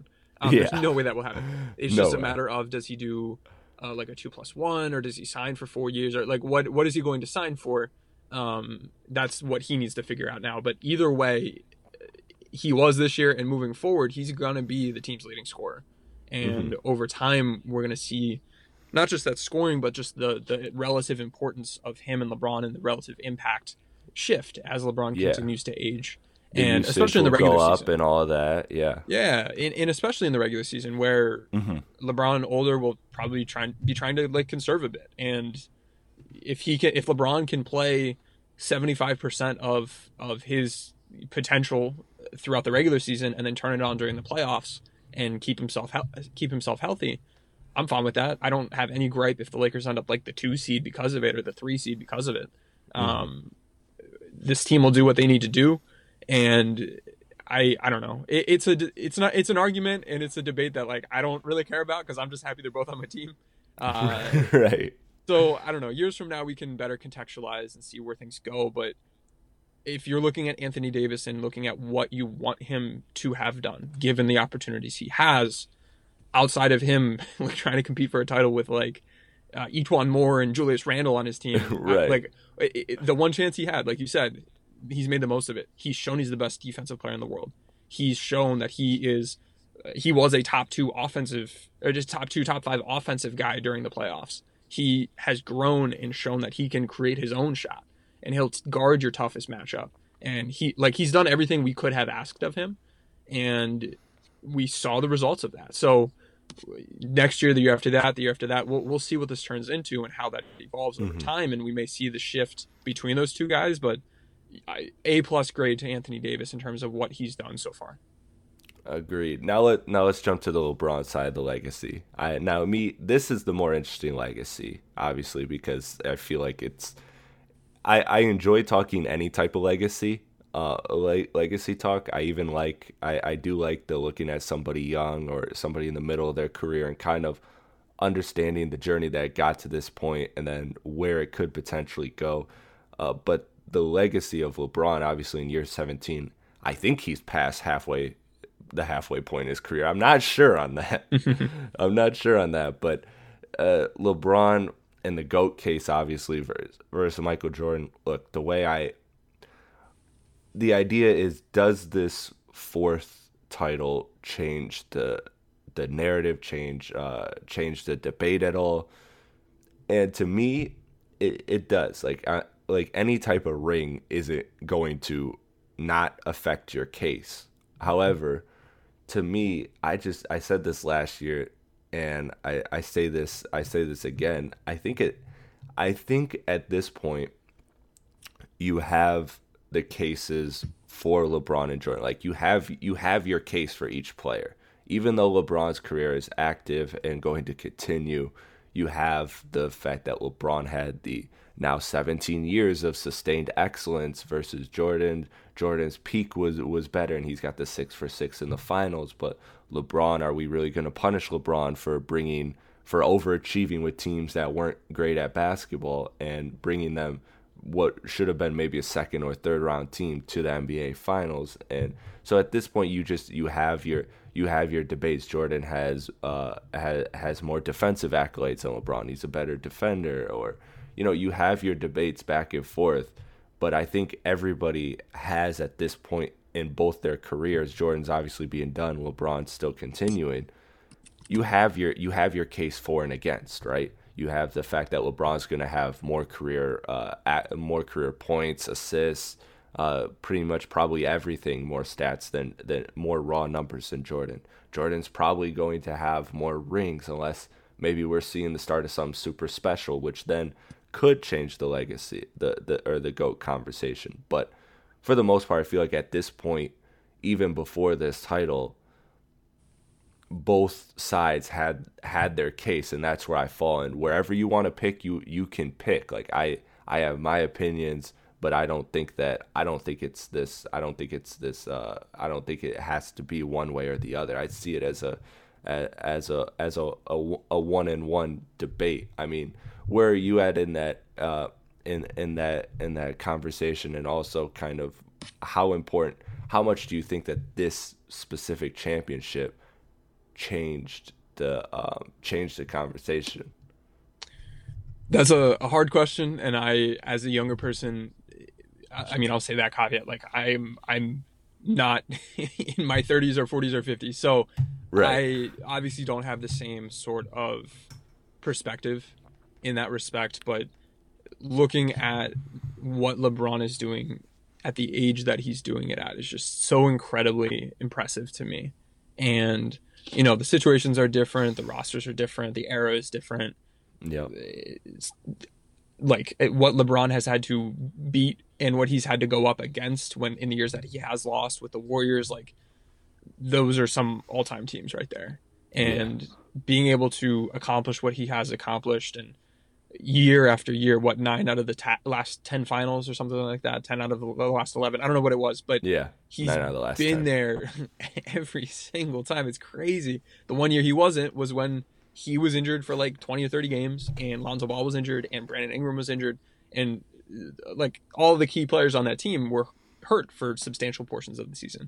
Speaker 2: There's
Speaker 1: Yeah.
Speaker 2: no way that will happen. It's
Speaker 1: No
Speaker 2: just a
Speaker 1: way.
Speaker 2: matter of, does he do like a 2+1, or does he sign for 4 years, or like what is he going to sign for? That's what he needs to figure out now. But either way, he was this year, and moving forward, he's gonna be the team's leading scorer.
Speaker 1: Hmm.
Speaker 2: And over time, we're gonna see not just that scoring, but just the relative importance of him and LeBron, and the relative impact shift as LeBron
Speaker 1: Yeah.
Speaker 2: continues to age,
Speaker 1: The
Speaker 2: and
Speaker 1: usage
Speaker 2: especially in
Speaker 1: will
Speaker 2: the
Speaker 1: go
Speaker 2: regular
Speaker 1: up
Speaker 2: season.
Speaker 1: and all that. Yeah.
Speaker 2: Yeah, and especially in the regular season, where
Speaker 1: Hmm.
Speaker 2: LeBron older will probably be trying to like conserve a bit. And if LeBron can play 75% of his potential throughout the regular season, and then turn it on during the playoffs and keep himself healthy, I'm fine with that. I don't have any gripe if the Lakers end up like the 2 seed because of it, or the 3 seed because of it.
Speaker 1: Hmm.
Speaker 2: Um, this team will do what they need to do, and I don't know. It's an argument, and it's a debate that like I don't really care about, because I'm just happy they're both on my team. Uh,
Speaker 1: Right.
Speaker 2: so I don't know. Years from now, we can better contextualize and see where things go. But if you're looking at Anthony Davis and looking at what you want him to have done, given the opportunities he has, outside of him like trying to compete for a title with like Etwan Moore and Julius Randle on his team,
Speaker 1: Right.
Speaker 2: the one chance he had, like you said, he's made the most of it. He's shown he's the best defensive player in the world. He's shown that he was a top two offensive, or just top two, top five offensive guy during the playoffs. He has grown and shown that he can create his own shot, and he'll guard your toughest matchup. And he's done everything we could have asked of him, and we saw the results of that. So next year, the year after that, we'll see what this turns into and how that evolves over
Speaker 1: Hmm.
Speaker 2: time, and we may see the shift between those two guys. But A+ grade to Anthony Davis in terms of what he's done so far.
Speaker 1: Agreed. Now let's jump to the LeBron side of the legacy. This is the more interesting legacy, obviously, because I feel like I enjoy talking any type of legacy, legacy talk. I do like the looking at somebody young or somebody in the middle of their career and kind of understanding the journey that it got to this point and then where it could potentially go. But the legacy of LeBron, obviously in year 17, I think he's past the halfway point in his career. I'm not sure on that. I'm not sure on that, but LeBron in the GOAT case, obviously, versus Michael Jordan. Look, the idea is, does this fourth title change the narrative, change the debate at all? And to me, it does. Like any type of ring isn't going to not affect your case. However, to me, I said this last year, and I say this again. I think at this point you have the cases for LeBron and Jordan. Like you have your case for each player. Even though LeBron's career is active and going to continue, you have the fact that LeBron had the now 17 years of sustained excellence versus Jordan. Jordan's peak was better, and he's got the 6 for 6 in the finals. But LeBron, are we really going to punish LeBron for overachieving with teams that weren't great at basketball and bringing them what should have been maybe a second or third round team to the NBA finals? And so at this point, you have your debates. Jordan has more defensive accolades than LeBron. He's a better defender, or you have your debates back and forth. But I think everybody has at this point in both their careers. Jordan's obviously being done. LeBron's still continuing. You have your case for and against, right? You have the fact that LeBron's going to have more career points, assists, pretty much probably everything, more stats than more raw numbers than Jordan. Jordan's probably going to have more rings, unless maybe we're seeing the start of something super special, which then could change the legacy, the GOAT conversation. But for the most part, I feel like at this point, even before this title, both sides had their case, and that's where I fall in. Wherever you want to pick, you can pick. Like I have my opinions, but I don't think it's this. I don't think it has to be one way or the other. I see it as a one in one debate. I mean, where are you at in that in that conversation, and also kind of how much do you think that this specific championship changed the conversation?
Speaker 2: That's a hard question, and I, as a younger person, I mean, I'll say that caveat. Like, I'm not in my 30s or 40s or 50s, so
Speaker 1: Right.
Speaker 2: I obviously don't have the same sort of perspective in that respect. But looking at what LeBron is doing at the age that he's doing it at is just so incredibly impressive to me. And the situations are different, the rosters are different, the era is different.
Speaker 1: Yep.
Speaker 2: It's like what LeBron has had to beat and what he's had to go up against when in the years that he has lost with the Warriors, like those are some all-time teams right there. And being able to accomplish what he has accomplished, and year after year, what, 9 out of the last 10 finals or something like that, 10 out of the last 11, I don't know what it was, but
Speaker 1: Yeah.
Speaker 2: he's
Speaker 1: 9 out of the last
Speaker 2: been
Speaker 1: 10.
Speaker 2: there every single time. It's crazy. The one year he wasn't was when he was injured for like 20 or 30 games, and Lonzo Ball was injured, and Brandon Ingram was injured, and like all the key players on that team were hurt for substantial portions of the season.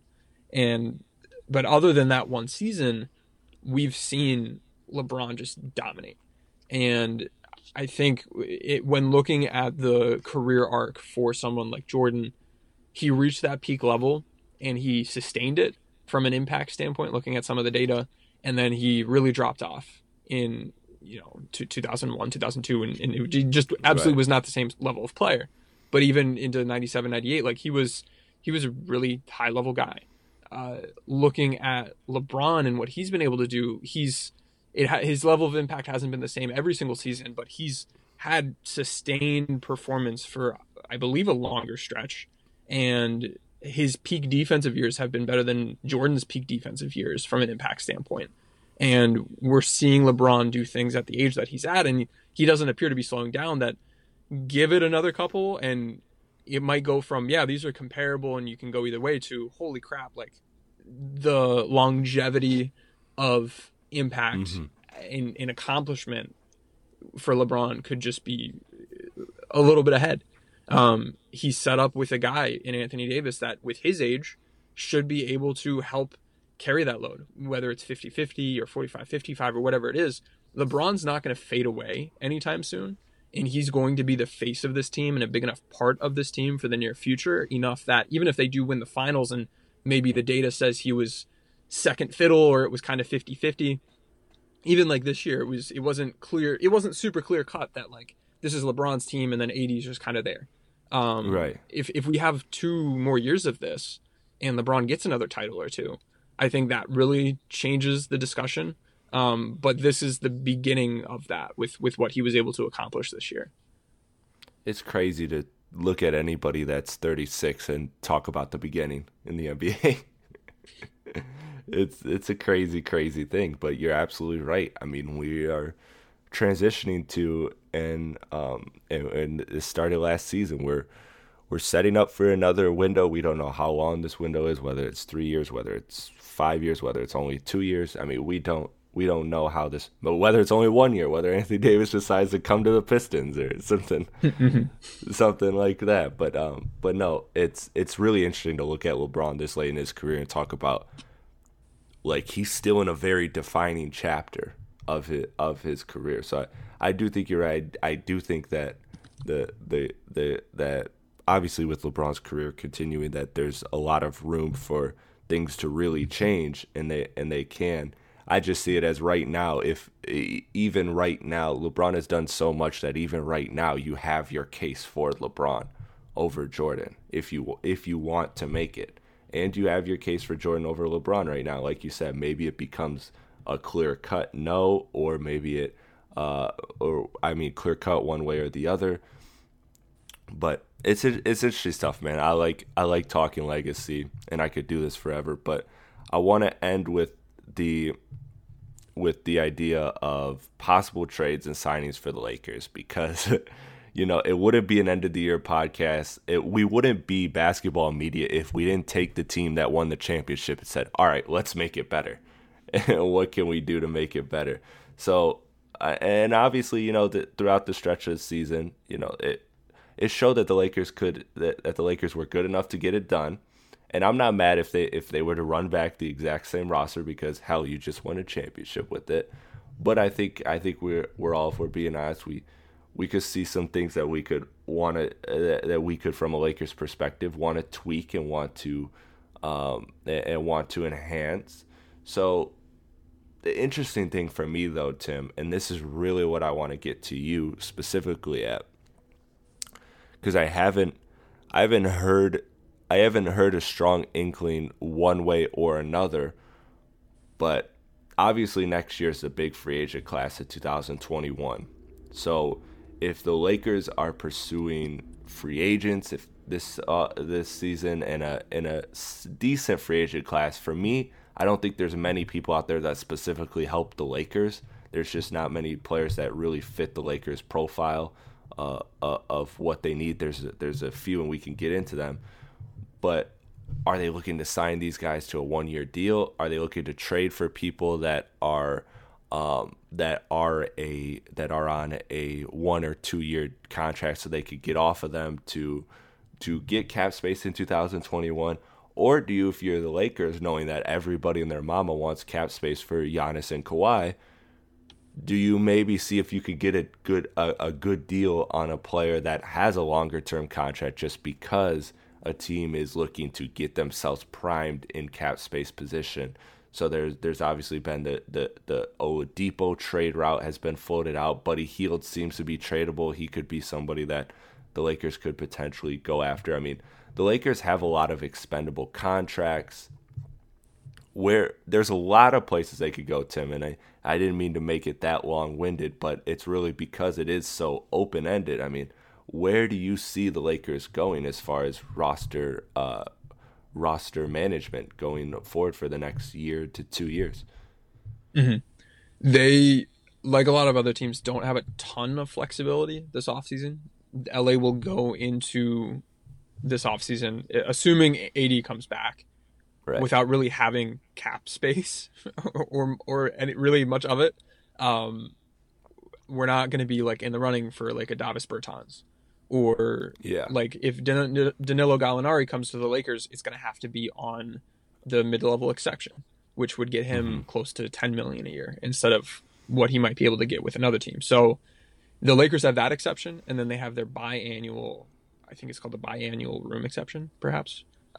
Speaker 2: But other than that one season, we've seen LeBron just dominate. And I think when looking at the career arc for someone like Jordan, he reached that peak level and he sustained it from an impact standpoint, looking at some of the data, and then he really dropped off in 2001, 2002, and it just absolutely was not the same level of player. But even into 97, 98, like he was a really high level guy. Looking at LeBron and what he's been able to do, his level of impact hasn't been the same every single season, but he's had sustained performance for, I believe, a longer stretch. And his peak defensive years have been better than Jordan's peak defensive years from an impact standpoint. And we're seeing LeBron do things at the age that he's at, and he doesn't appear to be slowing down. That give it another couple, and it might go from, these are comparable and you can go either way, to holy crap, like the longevity of impact in accomplishment for LeBron could just be a little bit ahead. He's set up with a guy in Anthony Davis that, with his age, should be able to help carry that load, whether it's 50-50 or 45-55 or whatever it is. LeBron's not going to fade away anytime soon, and he's going to be the face of this team and a big enough part of this team for the near future, enough that even if they do win the finals and maybe the data says he was second fiddle or it was kind of 50-50, even like this year, it wasn't super clear cut that like this is LeBron's team and then AD's just kind of there.
Speaker 1: Right.
Speaker 2: If we have 2 more years of this and LeBron gets another title or 2, I think that really changes the discussion. But this is the beginning of that with what he was able to accomplish this year.
Speaker 1: It's crazy to look at anybody that's 36 and talk about the beginning in the NBA. It's a crazy thing, but you're absolutely right. I mean, we are transitioning to, and it started last season. We're setting up for another window. We don't know how long this window is, whether it's 3 years, whether it's 5 years, whether it's only 2 years. I mean, we don't know how this, but whether it's only 1 year, whether Anthony Davis decides to come to the Pistons or something, something like that. But no, it's really interesting to look at LeBron this late in his career and talk about, like, he's still in a very defining chapter of his career. So I do think you're right. I do think that that obviously with LeBron's career continuing, that there's a lot of room for things to really change, and they can. I just see it as right now, even right now, LeBron has done so much that even right now you have your case for LeBron over Jordan if you want to make it. And you have your case for Jordan over LeBron right now. Like you said, maybe it becomes a clear cut no, or maybe clear cut one way or the other. But it's interesting stuff, man. I like talking legacy, and I could do this forever. But I want to end with the idea of possible trades and signings for the Lakers, because it wouldn't be an end of the year podcast. We wouldn't be basketball media if we didn't take the team that won the championship and said, all right, let's make it better. What can we do to make it better? So, and obviously, throughout the stretch of the season, it showed that the Lakers were good enough to get it done. And I'm not mad if they were to run back the exact same roster because hell, you just won a championship with it. But I think we're all, if we're being honest, we could see some things that we could want to that we could, from a Lakers perspective, want to tweak and want to enhance. So the interesting thing for me though, Tim, and this is really what I want to get to you specifically at, because I haven't heard a strong inkling one way or another, but obviously next year is the big free agent class of 2021. So if the Lakers are pursuing free agents, if this season in a decent free agent class, for me, I don't think there's many people out there that specifically help the Lakers. There's just not many players that really fit the Lakers profile of what they need. There's a few, and we can get into them. But are they looking to sign these guys to a 1-year deal? Are they looking to trade for people that are on a 1 or 2 year contract so they could get off of them to get cap space in 2021? Or do you, if you're the Lakers, knowing that everybody and their mama wants cap space for Giannis and Kawhi, do you maybe see if you could get a good deal on a player that has a longer term contract, just because a team is looking to get themselves primed in cap space position? So there's obviously been the Oladipo trade route has been floated out. Buddy Hield seems to be tradable. He could be somebody that the Lakers could potentially go after. I mean, the Lakers have a lot of expendable contracts where there's a lot of places they could go, Tim. And I didn't mean to make it that long-winded, but it's really because it is so open-ended. I mean, where do you see the Lakers going as far as roster management going forward for the next year to 2 years?
Speaker 2: Mm-hmm. They, like a lot of other teams, don't have a ton of flexibility this offseason. LA will go into this offseason assuming AD comes back, right, without really having cap space or any, really much of it. We're not going to be like in the running for like a Davis Bertans, or like if Danilo Gallinari comes to the Lakers, it's going to have to be on the mid-level exception, which would get him close to $10 million a year instead of what he might be able to get with another team. So the Lakers have that exception, and then they have their biannual, I think it's called the biannual room exception, perhaps,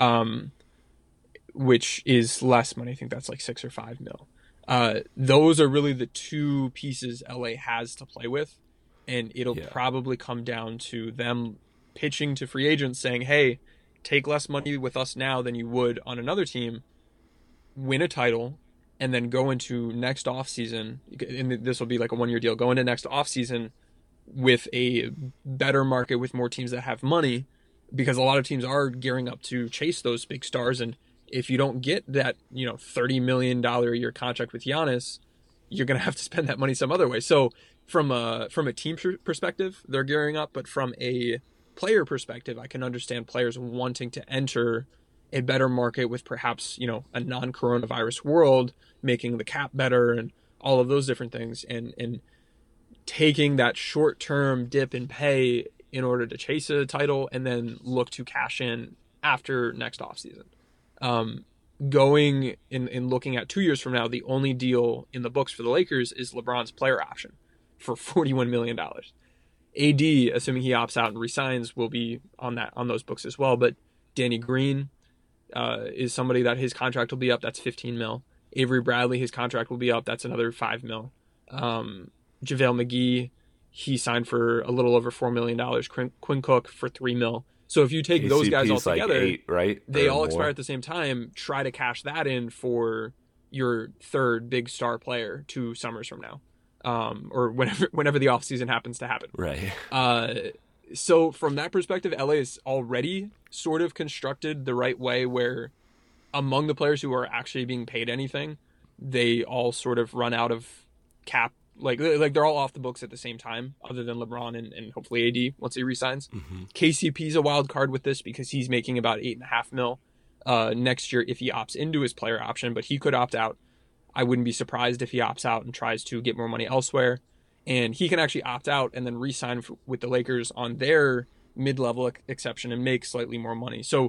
Speaker 2: which is less money. I think that's like 6 or 5 mil. Those are really the two pieces LA has to play with, and it'll probably come down to them pitching to free agents saying, hey, take less money with us now than you would on another team, win a title, and then go into next offseason, and this will be like a 1-year deal, go into next offseason with a better market with more teams that have money, because a lot of teams are gearing up to chase those big stars. And if you don't get that, $30 million a year contract with Giannis, you're going to have to spend that money some other way. So from a team perspective, they're gearing up, but from a player perspective, I can understand players wanting to enter a better market with perhaps, a non-coronavirus world, making the cap better and all of those different things, and taking that short-term dip in pay in order to chase a title and then look to cash in after next offseason. Going in looking at 2 years from now, the only deal in the books for the Lakers is LeBron's player option for $41 million. AD, assuming he opts out and resigns, will be on those books as well. But Danny Green is somebody that his contract will be up. That's 15 mil. Avery Bradley, his contract will be up. That's another 5 mil. JaVale McGee, he signed for a little over $4 million. Quinn Cook for 3 mil. So if you take KCP's those guys all together,
Speaker 1: like 8, right?
Speaker 2: They all expire at the same time. Try to cash that in for your third big star player 2 summers from now, or whenever the offseason happens to happen.
Speaker 1: Right.
Speaker 2: So from that perspective, LA is already sort of constructed the right way, where among the players who are actually being paid anything, they all sort of run out of cap. Like they're all off the books at the same time, other than LeBron and hopefully AD once he resigns. KCP's a wild card with this because he's making about 8.5 mil next year if he opts into his player option, but he could opt out. I wouldn't be surprised if he opts out and tries to get more money elsewhere. And he can actually opt out and then re-sign with the Lakers on their mid-level exception and make slightly more money. So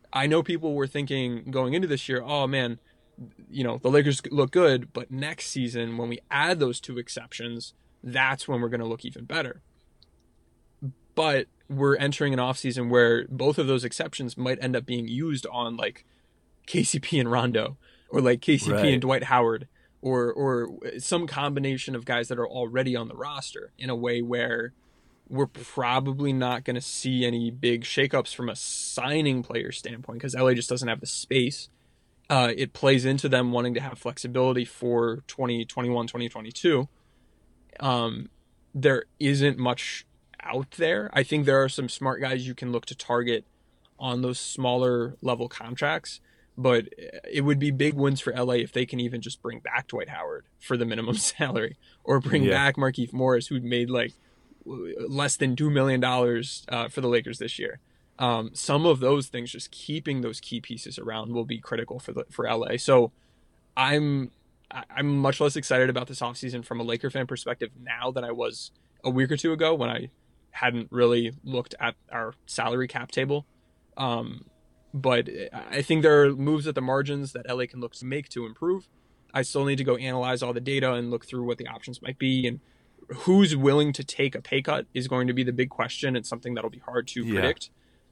Speaker 2: I know people were thinking going into this year, oh man, the Lakers look good, but next season when we add those two exceptions, that's when we're going to look even better. But we're entering an offseason where both of those exceptions might end up being used on like KCP and Rondo, or like KCP and Dwight Howard, or some combination of guys that are already on the roster, in a way where we're probably not going to see any big shakeups from a signing player standpoint, because LA just doesn't have the space. It plays into them wanting to have flexibility for 2021, 2022. There isn't much out there. I think there are some smart guys you can look to target on those smaller level contracts, but it would be big wins for LA if they can even just bring back Dwight Howard for the minimum salary, or bring back Markieff Morris, who'd made like less than $2 million for the Lakers this year. Some of those things, just keeping those key pieces around, will be critical for LA. So I'm much less excited about this offseason from a Laker fan perspective now than I was a week or two ago, when I hadn't really looked at our salary cap table. But I think there are moves at the margins that LA can look to make to improve. I still need to go analyze all the data and look through what the options might be, and who's willing to take a pay cut is going to be the big question. It's something that'll be hard to predict.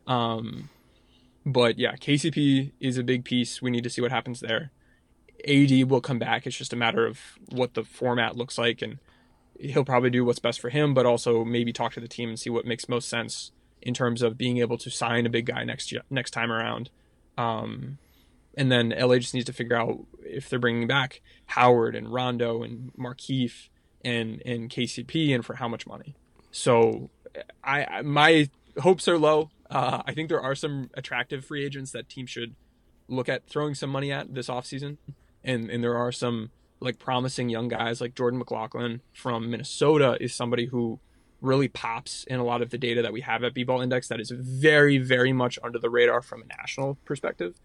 Speaker 2: But yeah, KCP is a big piece. We need to see what happens there. AD will come back. It's just a matter of what the format looks like, and he'll probably do what's best for him, but also maybe talk to the team and see what makes most sense in terms of being able to sign a big guy next time around. And then LA just needs to figure out if they're bringing back Howard and Rondo and Markieff and KCP, and for how much money. So my hopes are low. I think there are some attractive free agents that teams should look at throwing some money at this offseason. And there are some like promising young guys, like Jordan McLaughlin from Minnesota is somebody who really pops in a lot of the data that we have at B-Ball Index that is very, very much under the radar from a national perspective.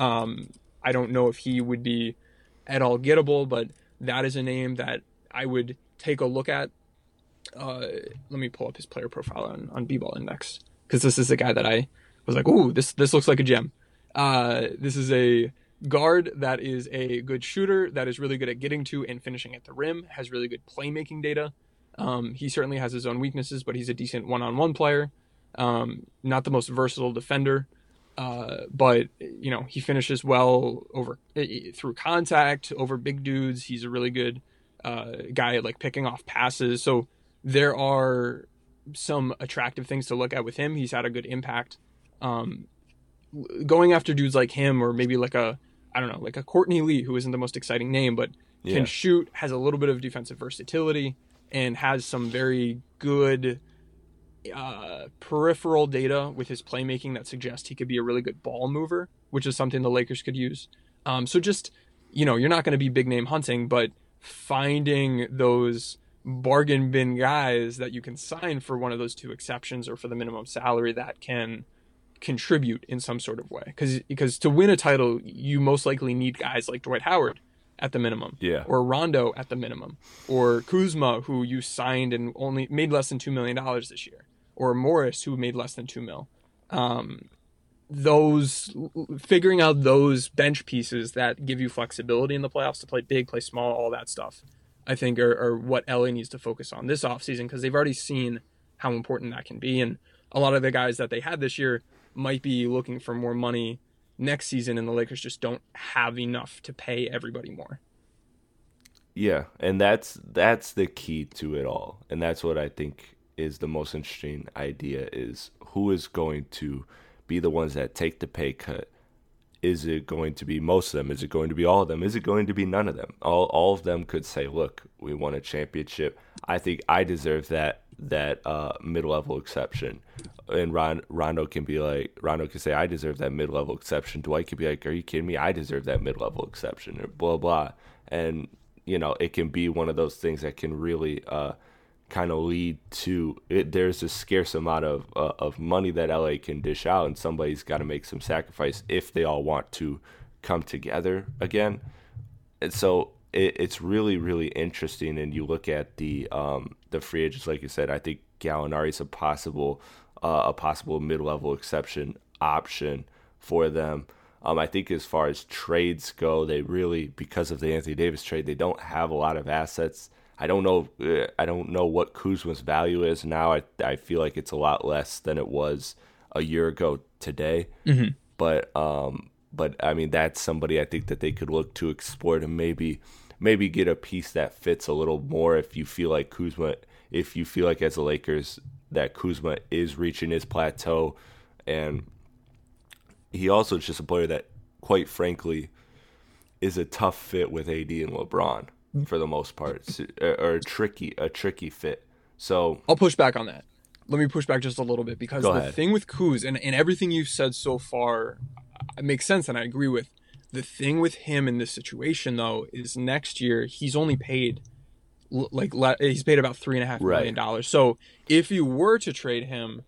Speaker 2: I don't know if he would be at all gettable, but that is a name that I would take a look at. Let me pull up his player profile on B-Ball Index, because this is a guy that I was like, ooh, this looks like a gem. This is a guard that is a good shooter, that is really good at getting to and finishing at the rim, has really good playmaking data. He certainly has his own weaknesses, but he's a decent one-on-one player. Not the most versatile defender, but he finishes well through contact over big dudes. He's a really good guy at like picking off passes. So there are some attractive things to look at with him. He's had a good impact. Going after dudes like him, or maybe like a Courtney Lee, who isn't the most exciting name, but can shoot, has a little bit of defensive versatility, and has some very good peripheral data with his playmaking that suggests he could be a really good ball mover, which is something the Lakers could use. So just, you're not going to be big name hunting, but finding those bargain bin guys that you can sign for one of those two exceptions or for the minimum salary that can contribute in some sort of way. Because to win a title, you most likely need guys like Dwight Howard at the minimum, or Rondo at the minimum, or Kuzma, who you signed and only made less than $2 million this year, or Morris, who made less than $2 million. Figuring out those bench pieces that give you flexibility in the playoffs to play big, play small, all that stuff, I think are what LA needs to focus on this offseason, because they've already seen how important that can be. And a lot of the guys that they had this year might be looking for more money next season, and the Lakers just don't have enough to pay everybody more.
Speaker 1: Yeah, and that's the key to it all. And that's what I think is the most interesting idea, is who is going to be the ones that take the pay cut. Is it going to be most of them? Is it going to be all of them? Is it going to be none of them? All of them could say, look, we won a championship. I think I deserve that mid-level exception. And Rondo can say, I deserve that mid-level exception. Dwight could be like, are you kidding me? I deserve that mid-level exception, or blah, blah. And, it can be one of those things that can really kind of lead to it. There's a scarce amount of money that LA can dish out, and somebody's got to make some sacrifice if they all want to come together again. And so it's really, really interesting. And you look at the free agents, like you said, I think Gallinari's a possible mid-level exception option, for them. I think as far as trades go, they really, because of the Anthony Davis trade, they don't have a lot of assets. I don't know. I don't know what Kuzma's value is now. I feel like it's a lot less than it was a year ago today.
Speaker 2: Mm-hmm.
Speaker 1: But I mean, that's somebody I think that they could look to exploit and maybe get a piece that fits a little more if you feel like as the Lakers that Kuzma is reaching his plateau. And he also is just a player that, quite frankly, is a tough fit with AD and LeBron for the most part, or a tricky fit. So
Speaker 2: I'll push back on that. Let me push back just a little bit, because
Speaker 1: Go
Speaker 2: the
Speaker 1: ahead.
Speaker 2: thing with Kuz and everything you've said so far, it makes sense and I agree with. The thing with him in this situation, though, is next year he's only paid he's paid about $3.5 million.
Speaker 1: Right.
Speaker 2: So if you were to trade him,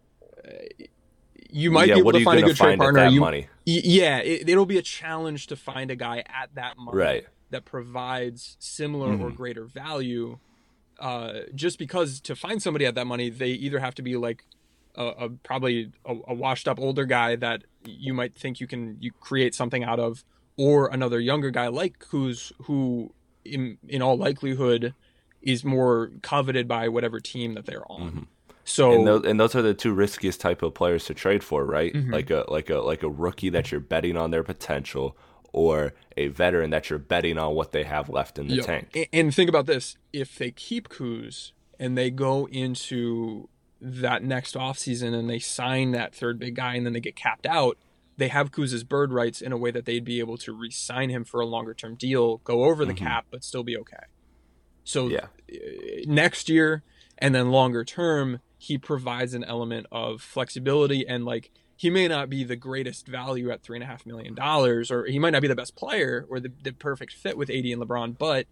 Speaker 2: you might be able
Speaker 1: what are
Speaker 2: to
Speaker 1: you
Speaker 2: find a
Speaker 1: gonna
Speaker 2: good trade
Speaker 1: find at
Speaker 2: partner.
Speaker 1: that money?
Speaker 2: Yeah, it'll be a challenge to find a guy at that money
Speaker 1: Right.
Speaker 2: that provides similar or greater value. Just because to find somebody at that money, they either have to be like probably a washed up older guy that you might think you create something out of, or another younger guy like Kuz, who in all likelihood is more coveted by whatever team that they're on.
Speaker 1: Mm-hmm.
Speaker 2: So
Speaker 1: And those are the two riskiest type of players to trade for, right?
Speaker 2: Mhm.
Speaker 1: Like a rookie that you're betting on their potential, or a veteran that you're betting on what they have left in the
Speaker 2: Yep.
Speaker 1: tank.
Speaker 2: And think about this: if they keep Kuz and they go into that next offseason and they sign that third big guy and then they get capped out, they have Kuz's bird rights in a way that they'd be able to re-sign him for a longer term deal, go over the cap, but still be okay. So
Speaker 1: Yeah.
Speaker 2: next year and then longer term, he provides an element of flexibility, and like he may not be the greatest value at $3.5 million, or he might not be the best player or the perfect fit with AD and LeBron, but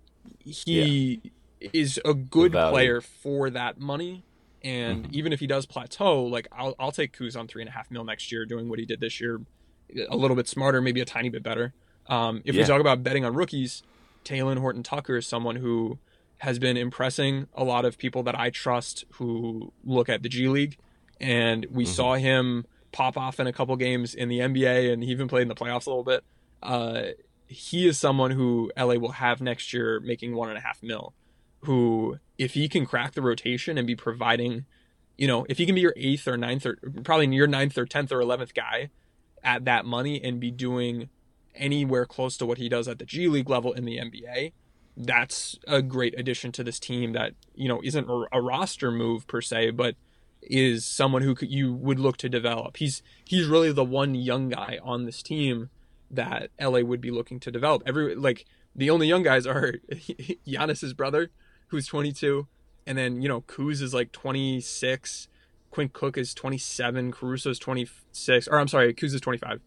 Speaker 2: he is a good
Speaker 1: value.
Speaker 2: player for that money. And even if he does plateau, like I'll take Kuz on $3.5 million next year, doing what he did this year, a little bit smarter, maybe a tiny bit better. If we talk about betting on rookies, Talen Horton-Tucker is someone who has been impressing a lot of people that I trust who look at the G League. And we saw him pop off in a couple games in the NBA, and he even played in the playoffs a little bit. He is someone who LA will have next year making $1.5 million, who, if he can crack the rotation and be providing, if he can be your 8th or 9th, or probably your 9th or 10th or 11th guy at that money and be doing anywhere close to what he does at the G League level in the NBA, that's a great addition to this team that, isn't a roster move per se, but is someone who you would look to develop. He's really the one young guy on this team that LA would be looking to develop. The only young guys are Giannis's brother, who's 22, and then Kuz is like 26, Quinn Cook is 27, Caruso's 26, or I'm sorry, Kuz is 25.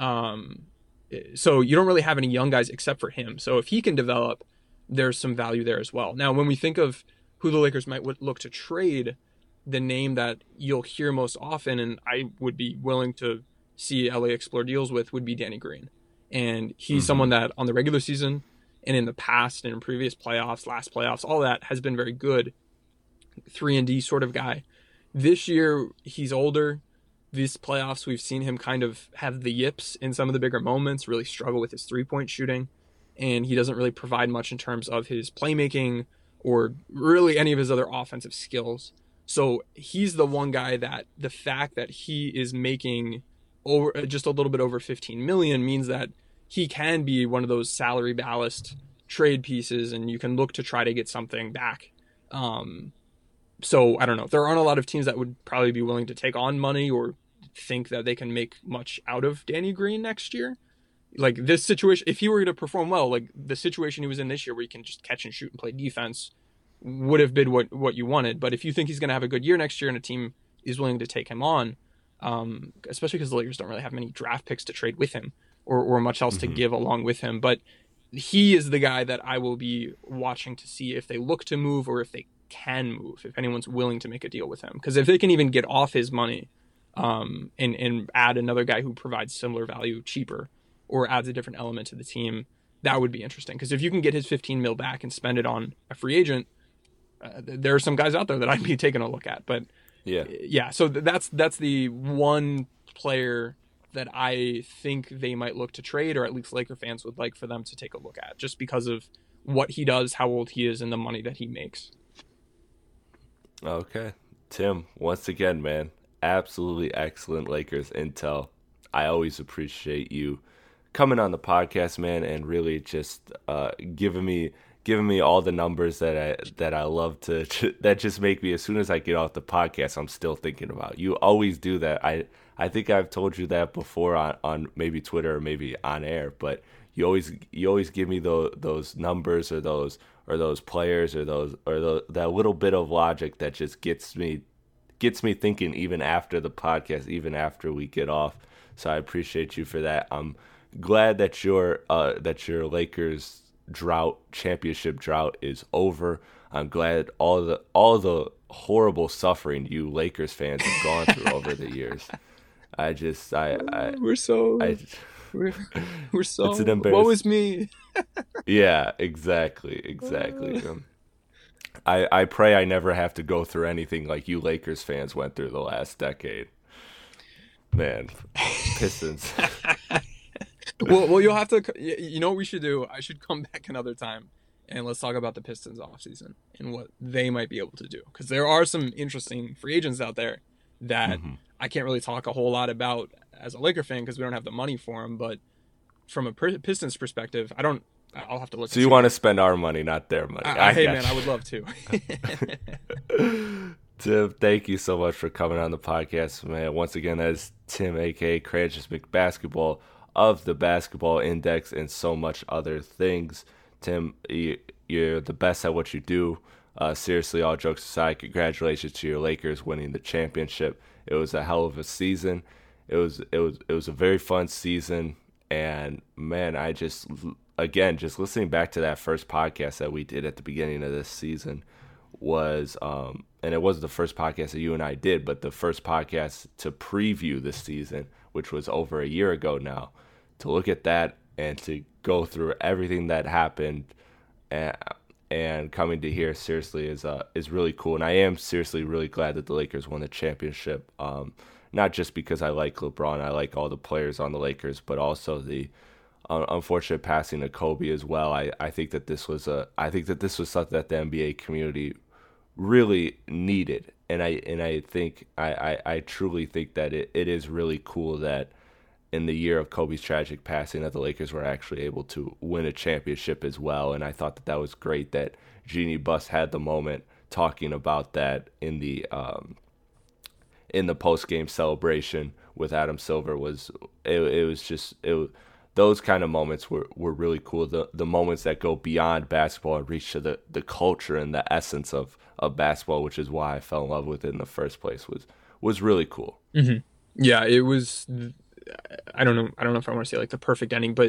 Speaker 2: So you don't really have any young guys except for him. So if he can develop, there's some value there as well. Now, when we think of who the Lakers might look to trade, the name that you'll hear most often, and I would be willing to see LA explore deals with, would be Danny Green. And he's someone that on the regular season and in the past and in previous playoffs, last playoffs, all that has been very good. 3-and-D sort of guy. This year, he's older. These playoffs, we've seen him kind of have the yips in some of the bigger moments, really struggle with his three-point shooting. And he doesn't really provide much in terms of his playmaking or really any of his other offensive skills. So he's the one guy that the fact that he is making just a little bit over 15 million means that he can be one of those salary ballast trade pieces, and you can look to try to get something back. So I don't know. There aren't a lot of teams that would probably be willing to take on money or think that they can make much out of Danny Green next year. Like this situation, if he were to perform well, like the situation he was in this year where he can just catch and shoot and play defense, would have been what you wanted. But if you think he's going to have a good year next year and a team is willing to take him on, especially because the Lakers don't really have many draft picks to trade with him or much else to give along with him. But he is the guy that I will be watching to see if they look to move or if they can move, if anyone's willing to make a deal with him. Because if they can even get off his money and add another guy who provides similar value cheaper or adds a different element to the team, that would be interesting. Because if you can get his 15 mil back and spend it on a free agent, there are some guys out there that I'd be taking a look at. But yeah, so that's the one player that I think they might look to trade, or at least Laker fans would like for them to take a look at, just because of what he does, how old he is, and the money that he makes.
Speaker 1: Okay. Tim, once again, man, absolutely excellent Lakers intel. I always appreciate you coming on the podcast, man, and really just giving me all the numbers that I love to that just make me, as soon as I get off the podcast, I'm still thinking about. You always do that. I think I've told you that before on maybe Twitter or maybe on air, but you always give me those numbers or those players or that little bit of logic that just gets me thinking even after the podcast, even after we get off. So I appreciate you for that. I'm glad that your Lakers championship drought is over. I'm glad all the horrible suffering you Lakers fans have gone through over the years.
Speaker 2: We're so it's an embarrassment. Woe is me.
Speaker 1: Yeah, exactly. I pray I never have to go through anything like you Lakers fans went through the last decade. Man, Pistons.
Speaker 2: Well, you'll have to. You know what we should do? I should come back another time and let's talk about the Pistons offseason and what they might be able to do, because there are some interesting free agents out there that I can't really talk a whole lot about as a Laker fan because we don't have the money for them. But from a Pistons perspective, I'll have to look.
Speaker 1: So you want to spend our money, not their money?
Speaker 2: Hey, man, I would love to.
Speaker 1: Tim, thank you so much for coming on the podcast, man. Once again, that is Tim, a.k.a. Cranches McBasketball of the Basketball Index and so much other things. Tim, you're the best at what you do. Seriously, all jokes aside, congratulations to your Lakers winning the championship. It was a hell of a season. It was a very fun season, and man, I just listening back to that first podcast that we did at the beginning of this season was and it wasn't the first podcast that you and I did, but the first podcast to preview this season, which was over a year ago now. To look at that and to go through everything that happened and coming to here seriously is really cool. And I am seriously really glad that the Lakers won the championship. Not just because I like LeBron, I like all the players on the Lakers, but also the unfortunate passing of Kobe as well. I think that this was something that the NBA community really needed, and I think I truly think that it is really cool that in the year of Kobe's tragic passing that the Lakers were actually able to win a championship as well. And I thought that was great that Jeanie Buss had the moment talking about that in the post-game celebration with Adam Silver. Those kind of moments were really cool. The moments that go beyond basketball and reach to the culture and the essence of basketball, which is why I fell in love with it in the first place, was really cool.
Speaker 2: Mm-hmm. Yeah, it was. I don't know if I want to say like the perfect ending, but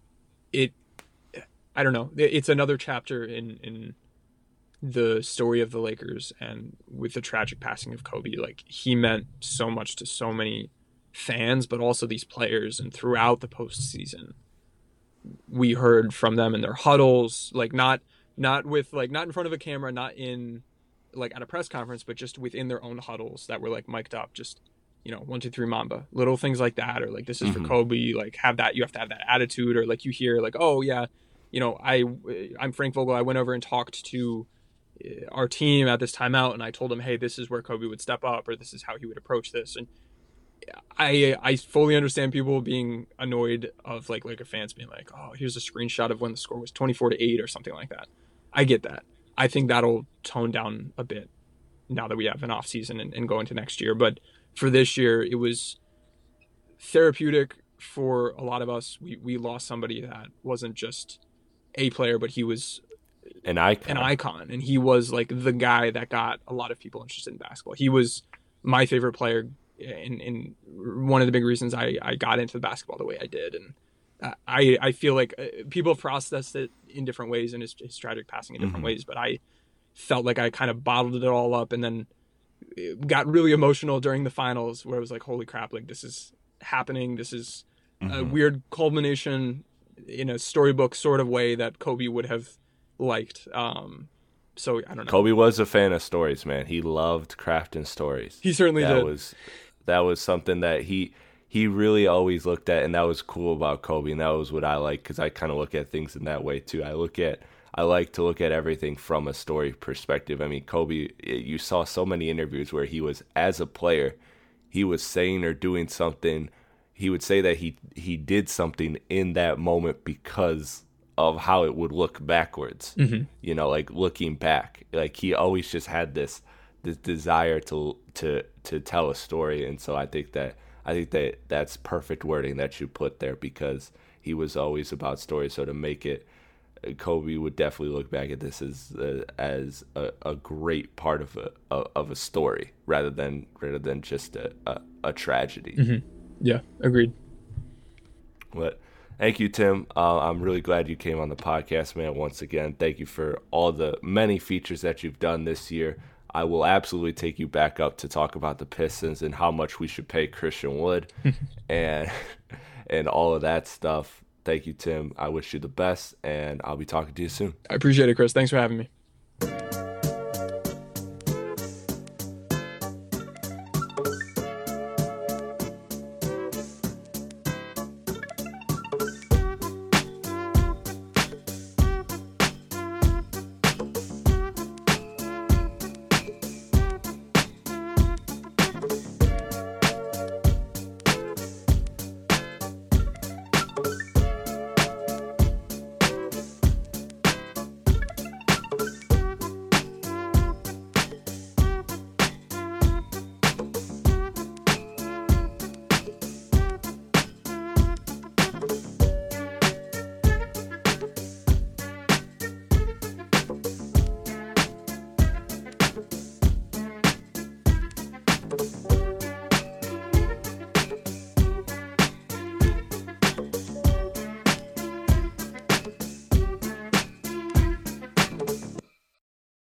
Speaker 2: I don't know. It's another chapter in the story of the Lakers, and with the tragic passing of Kobe, like he meant so much to so many fans, but also these players. And throughout the postseason, we heard from them in their huddles, like not in front of a camera, not in like at a press conference, but just within their own huddles that were like mic'd up, just 1, 2, 3 Mamba, little things like that, or like this is for Kobe, like you have to have that attitude, or like you hear like, oh yeah, I'm Frank Vogel, I went over and talked to our team at this timeout, and I told him, hey, this is where Kobe would step up, or this is how he would approach this. And I fully understand people being annoyed of like Laker fans being like, oh, here's a screenshot of when the score was 24-8 or something like that. I get that. I think that'll tone down a bit now that we have an off season and go into next year. But for this year, it was therapeutic for a lot of us. We lost somebody that wasn't just a player, but he was
Speaker 1: an icon.
Speaker 2: And he was like the guy that got a lot of people interested in basketball. He was my favorite player, and one of the big reasons I got into basketball the way I did. And I feel like people have processed it in different ways, and his tragic passing in different ways, but I felt like I kind of bottled it all up, and then got really emotional during the finals, where it was like, holy crap, like this is happening. This is a weird culmination in a storybook sort of way that Kobe would have liked. So I don't know.
Speaker 1: Kobe was a fan of stories, man. He loved crafting stories.
Speaker 2: He certainly did.
Speaker 1: That was something that he he really always looked at, and that was cool about Kobe, and that was what I like, because I kind of look at things in that way too. I like to look at everything from a story perspective. I mean, Kobe, you saw so many interviews where he was, as a player, he was saying or doing something. He would say that he did something in that moment because of how it would look backwards. You know, like looking back, like he always just had this desire to tell a story, and so I think that that's perfect wording that you put there, because he was always about stories. So to make it, Kobe would definitely look back at this as a great part of a story, rather than just a tragedy.
Speaker 2: Yeah, agreed.
Speaker 1: But thank you, Tim. I'm really glad you came on the podcast, man. Once again, thank you for all the many features that you've done this year. I will absolutely take you back up to talk about the Pistons and how much we should pay Christian Wood and and all of that stuff. Thank you, Tim. I wish you the best, and I'll be talking to you soon.
Speaker 2: I appreciate it, Chris. Thanks for having me.